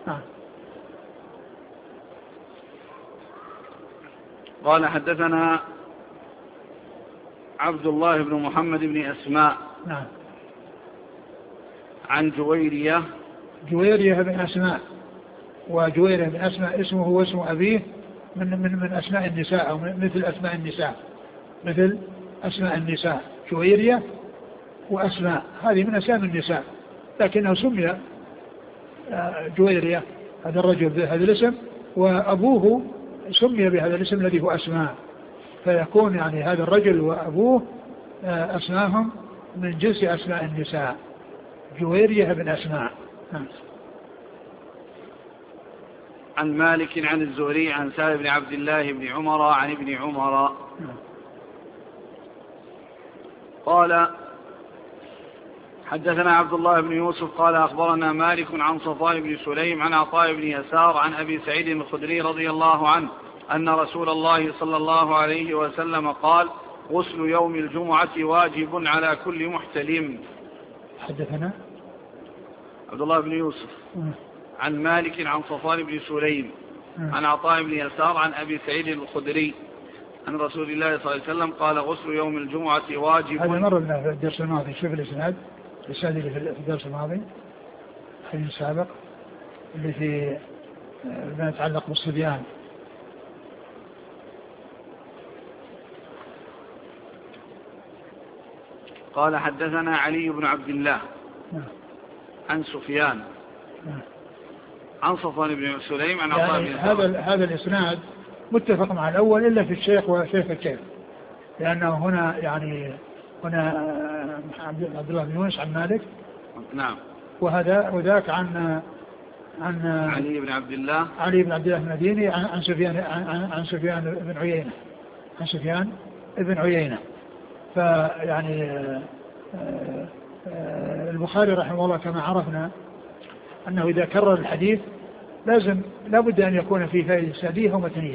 قال: حدثنا عبد الله بن محمد بن أسماء عن جويرية بن أسماء، وجويرية بن أسماء اسمه واسم أبيه من أسماء النساء، أو مثل أسماء النساء جويرية وأسماء، هذه من أسماء النساء، لكنه سمي جويرية هذا الرجل بهذا الاسم، وأبوه سمي بهذا الاسم الذي هو أسماء، فيكون يعني هذا الرجل وأبوه أسماهم من جنس أسماء النساء، جويرية بن أسماء. عن مالك عن الزهري عن سالم بن عبد الله بن عمر عن ابن عمر قال: حدثنا عبد الله بن يوسف قال: أخبرنا مالك عن صفوان بن سليم عن عطاء بن يسار عن أبي سعيد الخدري رضي الله عنه أن رسول الله صلى الله عليه وسلم قال: غسل يوم الجمعة واجب على كل محتلم. حدثنا عبد الله بن يوسف عن مالك عن صفوان بن سليم عن عطاء بن يسار عن أبي سعيد الخدري عن رسول الله صلى الله عليه وسلم قال: غسل يوم الجمعة واجب. هذا مر لنا في الدرس الماضي، شوف الإسناد اللي في الدرس الماضي الحديث السابق اللي في ما يتعلق بالصبيان. قال: حدثنا علي بن عبد الله عن سفيان عن صفوان بن سليم عن عطاء بن هذا الإسناد متفق مع الأول إلا في الشيخ وشيخ الشيخ، لأنه هنا هنا عبد الله بن يونس عن مالك، نعم، وذاك عن علي بن عبد الله المديني عن سفيان بن عيينة. فيعني البخاري رحمه الله كما عرفنا أنه إذا كرر الحديث لا بد أن يكون فيه فائدة إسنادية ومتنية،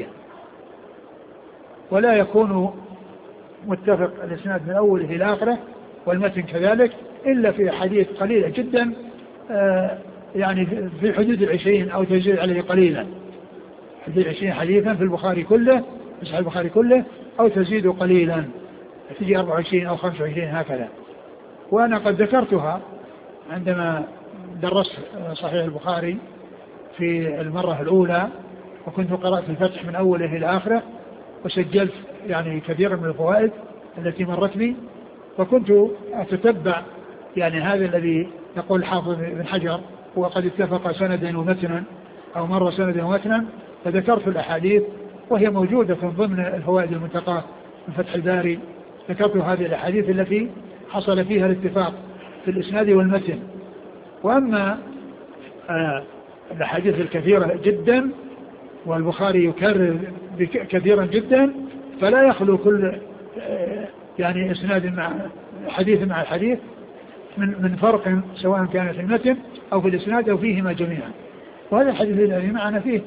ولا يكون متفق الإسناد من أوله إلى آخره والمتن كذلك إلا في حديث قليلة جدا، يعني في حدود 20 أو تزيد عليه قليلا، حدود 20 حديثا في البخاري كله، في صحيح البخاري كله، أو تزيد قليلا تجي 24 أو 25 هكذا. وأنا قد ذكرتها عندما درست صحيح البخاري في المرة الأولى، وكنت قرأت الفتح من أوله إلى آخره، وسجلت يعني كثيرا من الفوائد التي مرت بي، فكنت أتتبع يعني هذا الذي يقول حافظ بن حجر وقد اتفق سندا ومتنا أو مر سندا ومتنا، فذكرت الأحاديث وهي موجودة في ضمن الفوائد المنتقاة من فتح الباري. ذكرت هذه الأحاديث التي حصل فيها الاتفاق في الإسناد والمتن. وأما الأحاديث الكثيرة جدا والبخاري يكرر كثيرا جدا، فلا يخلو كل يعني إسناد مع حديث مع الحديث من فرق، سواء كان في المتن أو في الإسناد أو فيهما جميعا. وهذا الحديث الذي معنا فيه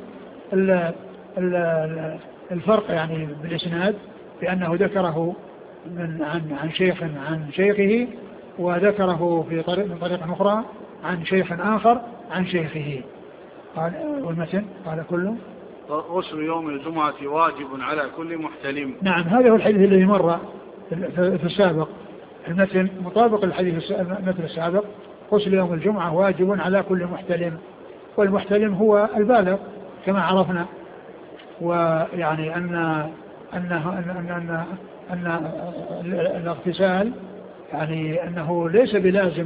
الفرق يعني بالإسناد، بأنه ذكره عن شيخ عن شيخه، وذكره من طريق أخرى عن شيخ آخر عن شيخه. قال والمتن قال كله غسل يوم الجمعة واجب على كل محتلم. نعم، هذا هو الحديث الذي مر في السابق. المتن مطابق الحديث المتن السابق، غسل يوم الجمعة واجب على كل محتلم، والمحتلم هو البالغ كما عرفنا. ويعني أن الاغتسال يعني أنه ليس بلازم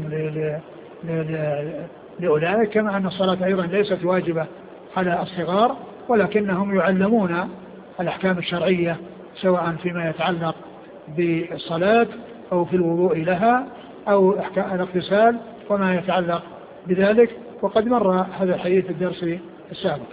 لأولئك، كما أن الصلاة أيضا ليست واجبة على الصغار، ولكنهم يعلمون الأحكام الشرعية سواء فيما يتعلق بالصلاة أو في الوضوء لها أو الاغتسال وما يتعلق بذلك. وقد مر هذا الحديث في الدرس السابق.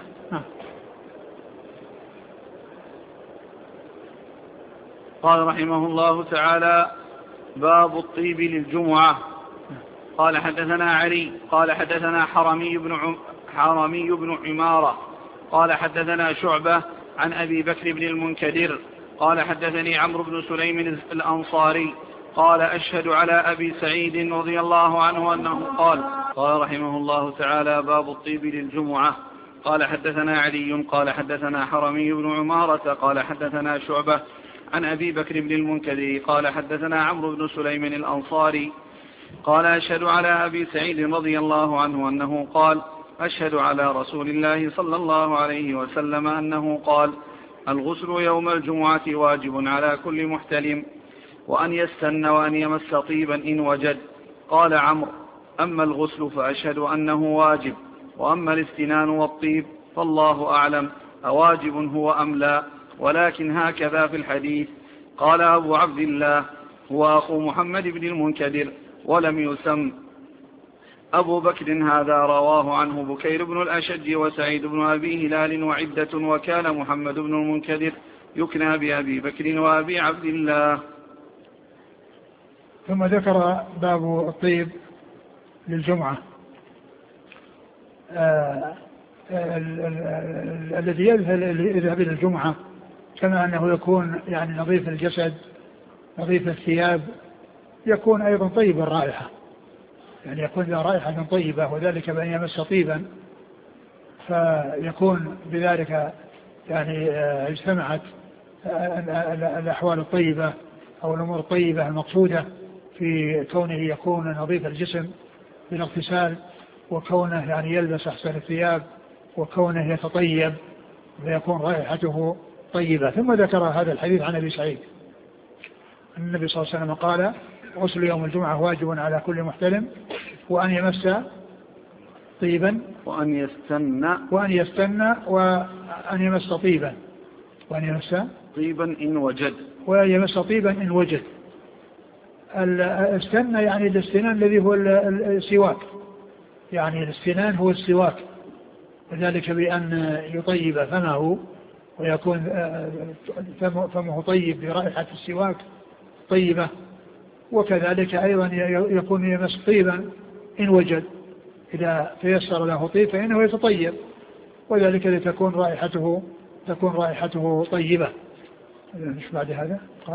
قال رحمه الله تعالى: باب الطيب للجمعة. قال حدثنا علي قال حدثنا حرمي بن عمارة قال حدثنا شعبة عن أبي بكر بن المنكدر قال حدثني عمرو بن سليم الأنصاري قال أشهد على أبي سعيد رضي الله عنه أنه قال رحمه الله تعالى: باب الطيب للجمعة. قال حدثنا علي قال حدثنا حرمي بن عمارة قال حدثنا شعبة عن أبي بكر بن المنكدر قال حدثنا عمرو بن سليم الأنصاري قال أشهد على أبي سعيد رضي الله عنه أنه قال: أشهد على رسول الله صلى الله عليه وسلم أنه قال: الغسل يوم الجمعة واجب على كل محتلم، وأن يستن وأن يمس طيبا إن وجد. قال عمرو: أما الغسل فأشهد أنه واجب، وأما الاستنان والطيب فالله أعلم أواجب هو أم لا، ولكن هكذا في الحديث. قال أبو عبد الله: هو أخو محمد بن المنكدر ولم يسم. أبو بكر هذا رواه عنه بكير بن الأشج وسعيد بن أبي هلال وعدة، وكان محمد بن المنكدر يكنى بأبي بكر وأبي عبد الله. ثم ذكر باب الطيب للجمعة. الذي يذهب إلى الجمعة كما أنه يكون يعني نظيف الجسد نظيف الثياب، يكون أيضا طيب الرائحة، يعني يكون ذا رائحة طيبة، وذلك بأن يمس طيبا، فيكون بذلك يعني اجتمعت الأحوال الطيبة أو الأمور الطيبة المقصودة في كونه يكون نظيف الجسم بالاغتسال، وكونه يعني يلبس أحسن الثياب، وكونه يتطيب ويكون رائحته طيبة. ثم ذكر هذا الحديث عن أبي سعيد أن النبي صلى الله عليه وسلم قال: غسل يوم الجمعة واجب على كل محتلم، وأن يمس طيبا وأن يستنى وأن يمس طيبا وأن يمس طيبا إن وجد ويمس طيبا إن وجد. الاستنى يعني الاستنان الذي هو السواك، يعني الاستنان هو السواك، وذلك بأن يطيب فمه ويكون فمه طيب برائحة السواك طيبة، وكذلك أيضا يكون يمس طيبا إن وجد، إذا تيسر له طيب فإنه يتطيب، وذلك لتكون رائحته طيبة. مش بعد هذا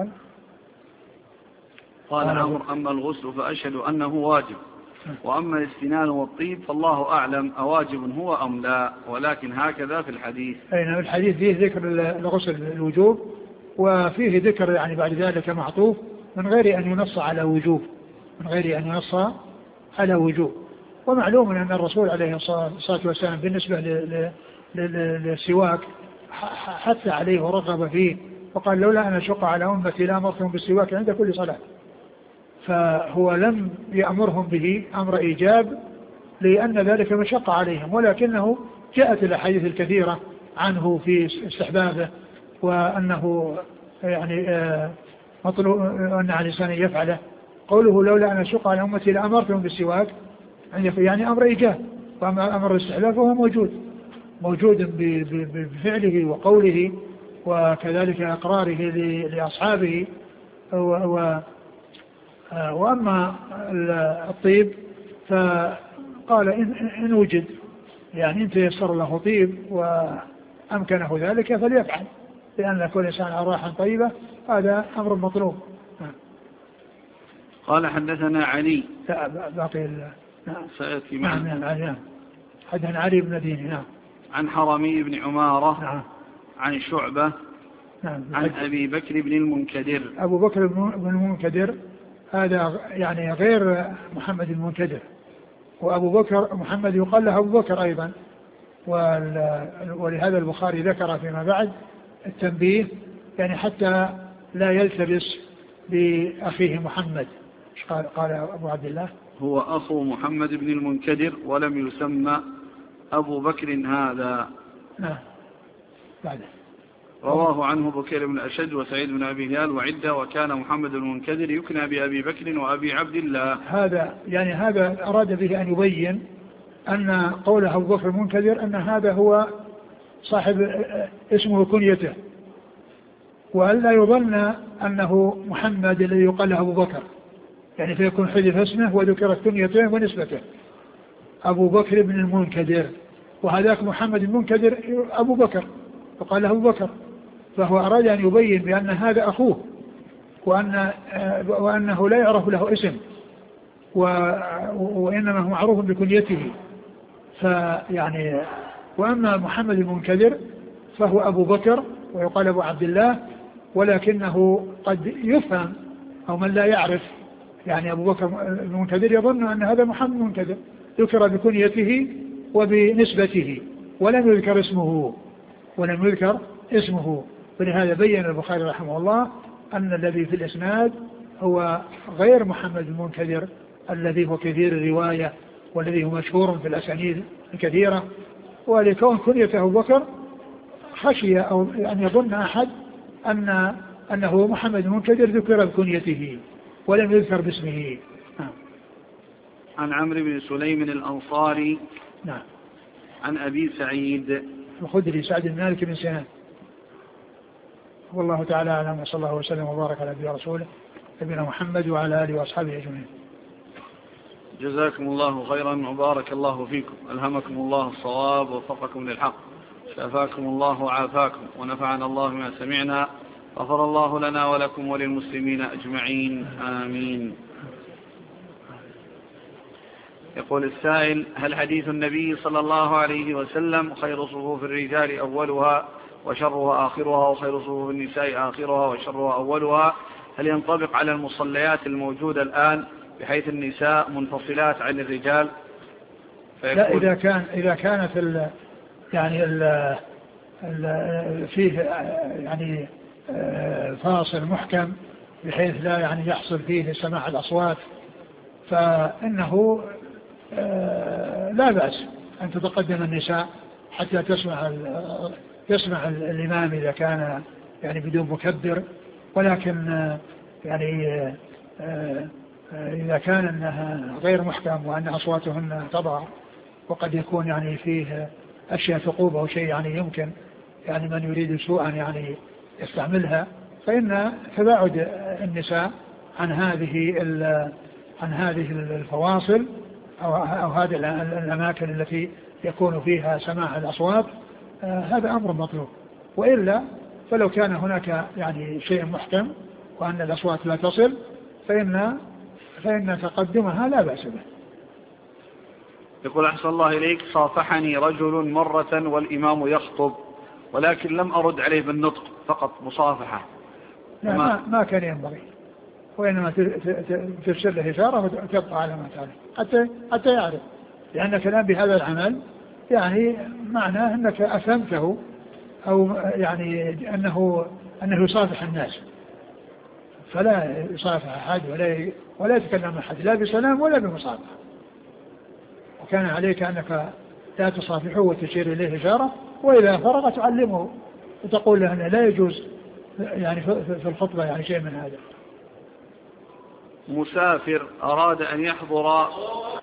قال عمرو: أما الغسل فأشهد أنه واجب، وأما الاستنان والطيب فالله أعلم أواجب هو أم لا، ولكن هكذا في الحديث. أين الحديث فيه ذكر الغسل الوجوب، وفيه ذكر يعني بعد ذلك معطوف من غير أن ينص على وجوب، ومعلوم أن الرسول عليه الصلاة والسلام بالنسبة للسواك حث عليه ورغب فيه، وقال: لولا أن أشق على أمتي لأمرتهم بالسواك عند كل صلاة. فهو لم يأمرهم به أمر إيجاب لأن ذلك مشق عليهم، ولكنه جاءت الأحاديث الكثيرة عنه في استحبابه، وأنه يعني مطلوب أن على الإنسان يفعله. قوله: لولا أن أشق على أمتي لأمرتهم بالسواك يعني أمر إيجاب، وأما أمر الاستحباب فهو موجود بفعله وقوله، وكذلك إقراره لأصحابه. وأما الطيب فقال إن وجد، يعني إن تيسر له طيب وأمكنه ذلك فليفعل، لأن كل إنسان على راحة طيبة هذا أمر مطلوب. قال: حدثنا علي باقي سيأتي معنا. حدثنا علي بن ديني. نعم. عن حرمي بن عمارة. نعم. عن شعبة. نعم. عن أبي بكر بن المنكدر. أبو بكر بن المنكدر هذا يعني غير محمد المنكدر، وأبو بكر محمد يقال له أبو بكر أيضا، ولهذا البخاري ذكر فيما بعد التنبيه يعني حتى لا يلتبس بأخيه محمد. قال أبو عبد الله: هو أخو محمد بن المنكدر ولم يسمى أبو بكر هذا. نعم. بعد رواه عنه بكير بن أشج وسعيد بن أبي هلال وعدة، وكان محمد بن المنكدر يكنى بأبي بكر وأبي عبد الله. هذا أراد به أن يبين أن قوله أبو بكر المنكدر أن هذا هو صاحب اسمه كنيته، وألا يظن أنه محمد الذي يقال له أبو بكر، يعني فيكون حذف اسمه وذكرت كنيته ونسبته أبو بكر بن المنكدر، وهذاك محمد المنكدر أبو بكر يقال له أبو بكر، فهو أراد أن يبين بأن هذا أخوه، وأنه لا يعرف له اسم، وإنما هو معروف بكنيته. فيعني وأما محمد المنكدر فهو أبو بكر ويقال أبو عبد الله، ولكنه قد يفهم أو من لا يعرف يعني أبو بكر المنكدر يظن أن هذا محمد المنكدر، ذكر بكنيته وبنسبته ولم يذكر اسمه. ولهذا بين البخاري رحمه الله أن الذي في الإسناد هو غير محمد المنكدر الذي هو كثير الرواية والذي هو مشهور في الأسانيد الكثيرة، ولكون كنيته أبو بكر خشي أو أن يظن أحد أنه محمد المنكدر ذكر بكنيته ولم يذكر باسمه. عن عمرو بن سليم الأنصاري. نعم. عن أبي سعيد الخدري سعد بن مالك بن سنان. والله تعالى أعلم، وصلى الله وسلم وبارك على نبينا ورسوله نبينا محمد وعلى آله وأصحابه أجمعين. جزاكم الله خيرا وبارك الله فيكم، ألهمكم الله الصواب ووفقكم للحق، شفاكم الله وعافاكم، ونفعنا الله ما سمعنا، غفر الله لنا ولكم وللمسلمين أجمعين، آمين. يقول السائل: هل حديث النبي صلى الله عليه وسلم خير صفوف الرجال أولها وشرها آخرها، وخير صفوف النساء آخرها وشرها أولها، هل ينطبق على المصليات الموجودة الآن بحيث النساء منفصلات عن الرجال؟ لا، إذا كانت فيه يعني فاصل محكم بحيث لا يعني يحصل فيه سماع الأصوات، فإنه لا بأس أن تتقدم النساء حتى تسمع الإمام إذا كان يعني بدون مكبر، ولكن يعني إذا كان أنها غير محكم وأن أصواتهن تضع وقد يكون يعني فيه أشياء ثقوب أو شيء يعني يمكن يعني من يريد سوءا يعني يستعملها، فإن تباعد النساء عن هذه الفواصل أو هذه الأماكن التي يكون فيها سماع الأصوات هذا أمر مطلوب. وإلا فلو كان هناك يعني شيء محكم وأن الأصوات لا تصل فإن تقدمها لا بأس به. يقول أحسن الله إليك: صافحني رجل مرة والإمام يخطب ولكن لم أرد عليه بالنطق، فقط مصافحة. لا ما كان ينبغي، وإنما ترسل له إشارة وتبقى على ما تعرف حتى يعرف، لأنك الآن بهذا العمل يعني معناه أنك أفهمته أو يعني أنه يصافح الناس، فلا يصافح أحد ولا يتكلم أحد لا بسلام ولا بمصافحة. وكان عليك أنك لا تصافحه وتشير إليه إشارة، وإذا فرغ تعلمه وتقول له أنه لا يجوز يعني في الخطبة يعني شيء من هذا. مسافر أراد أن يحضر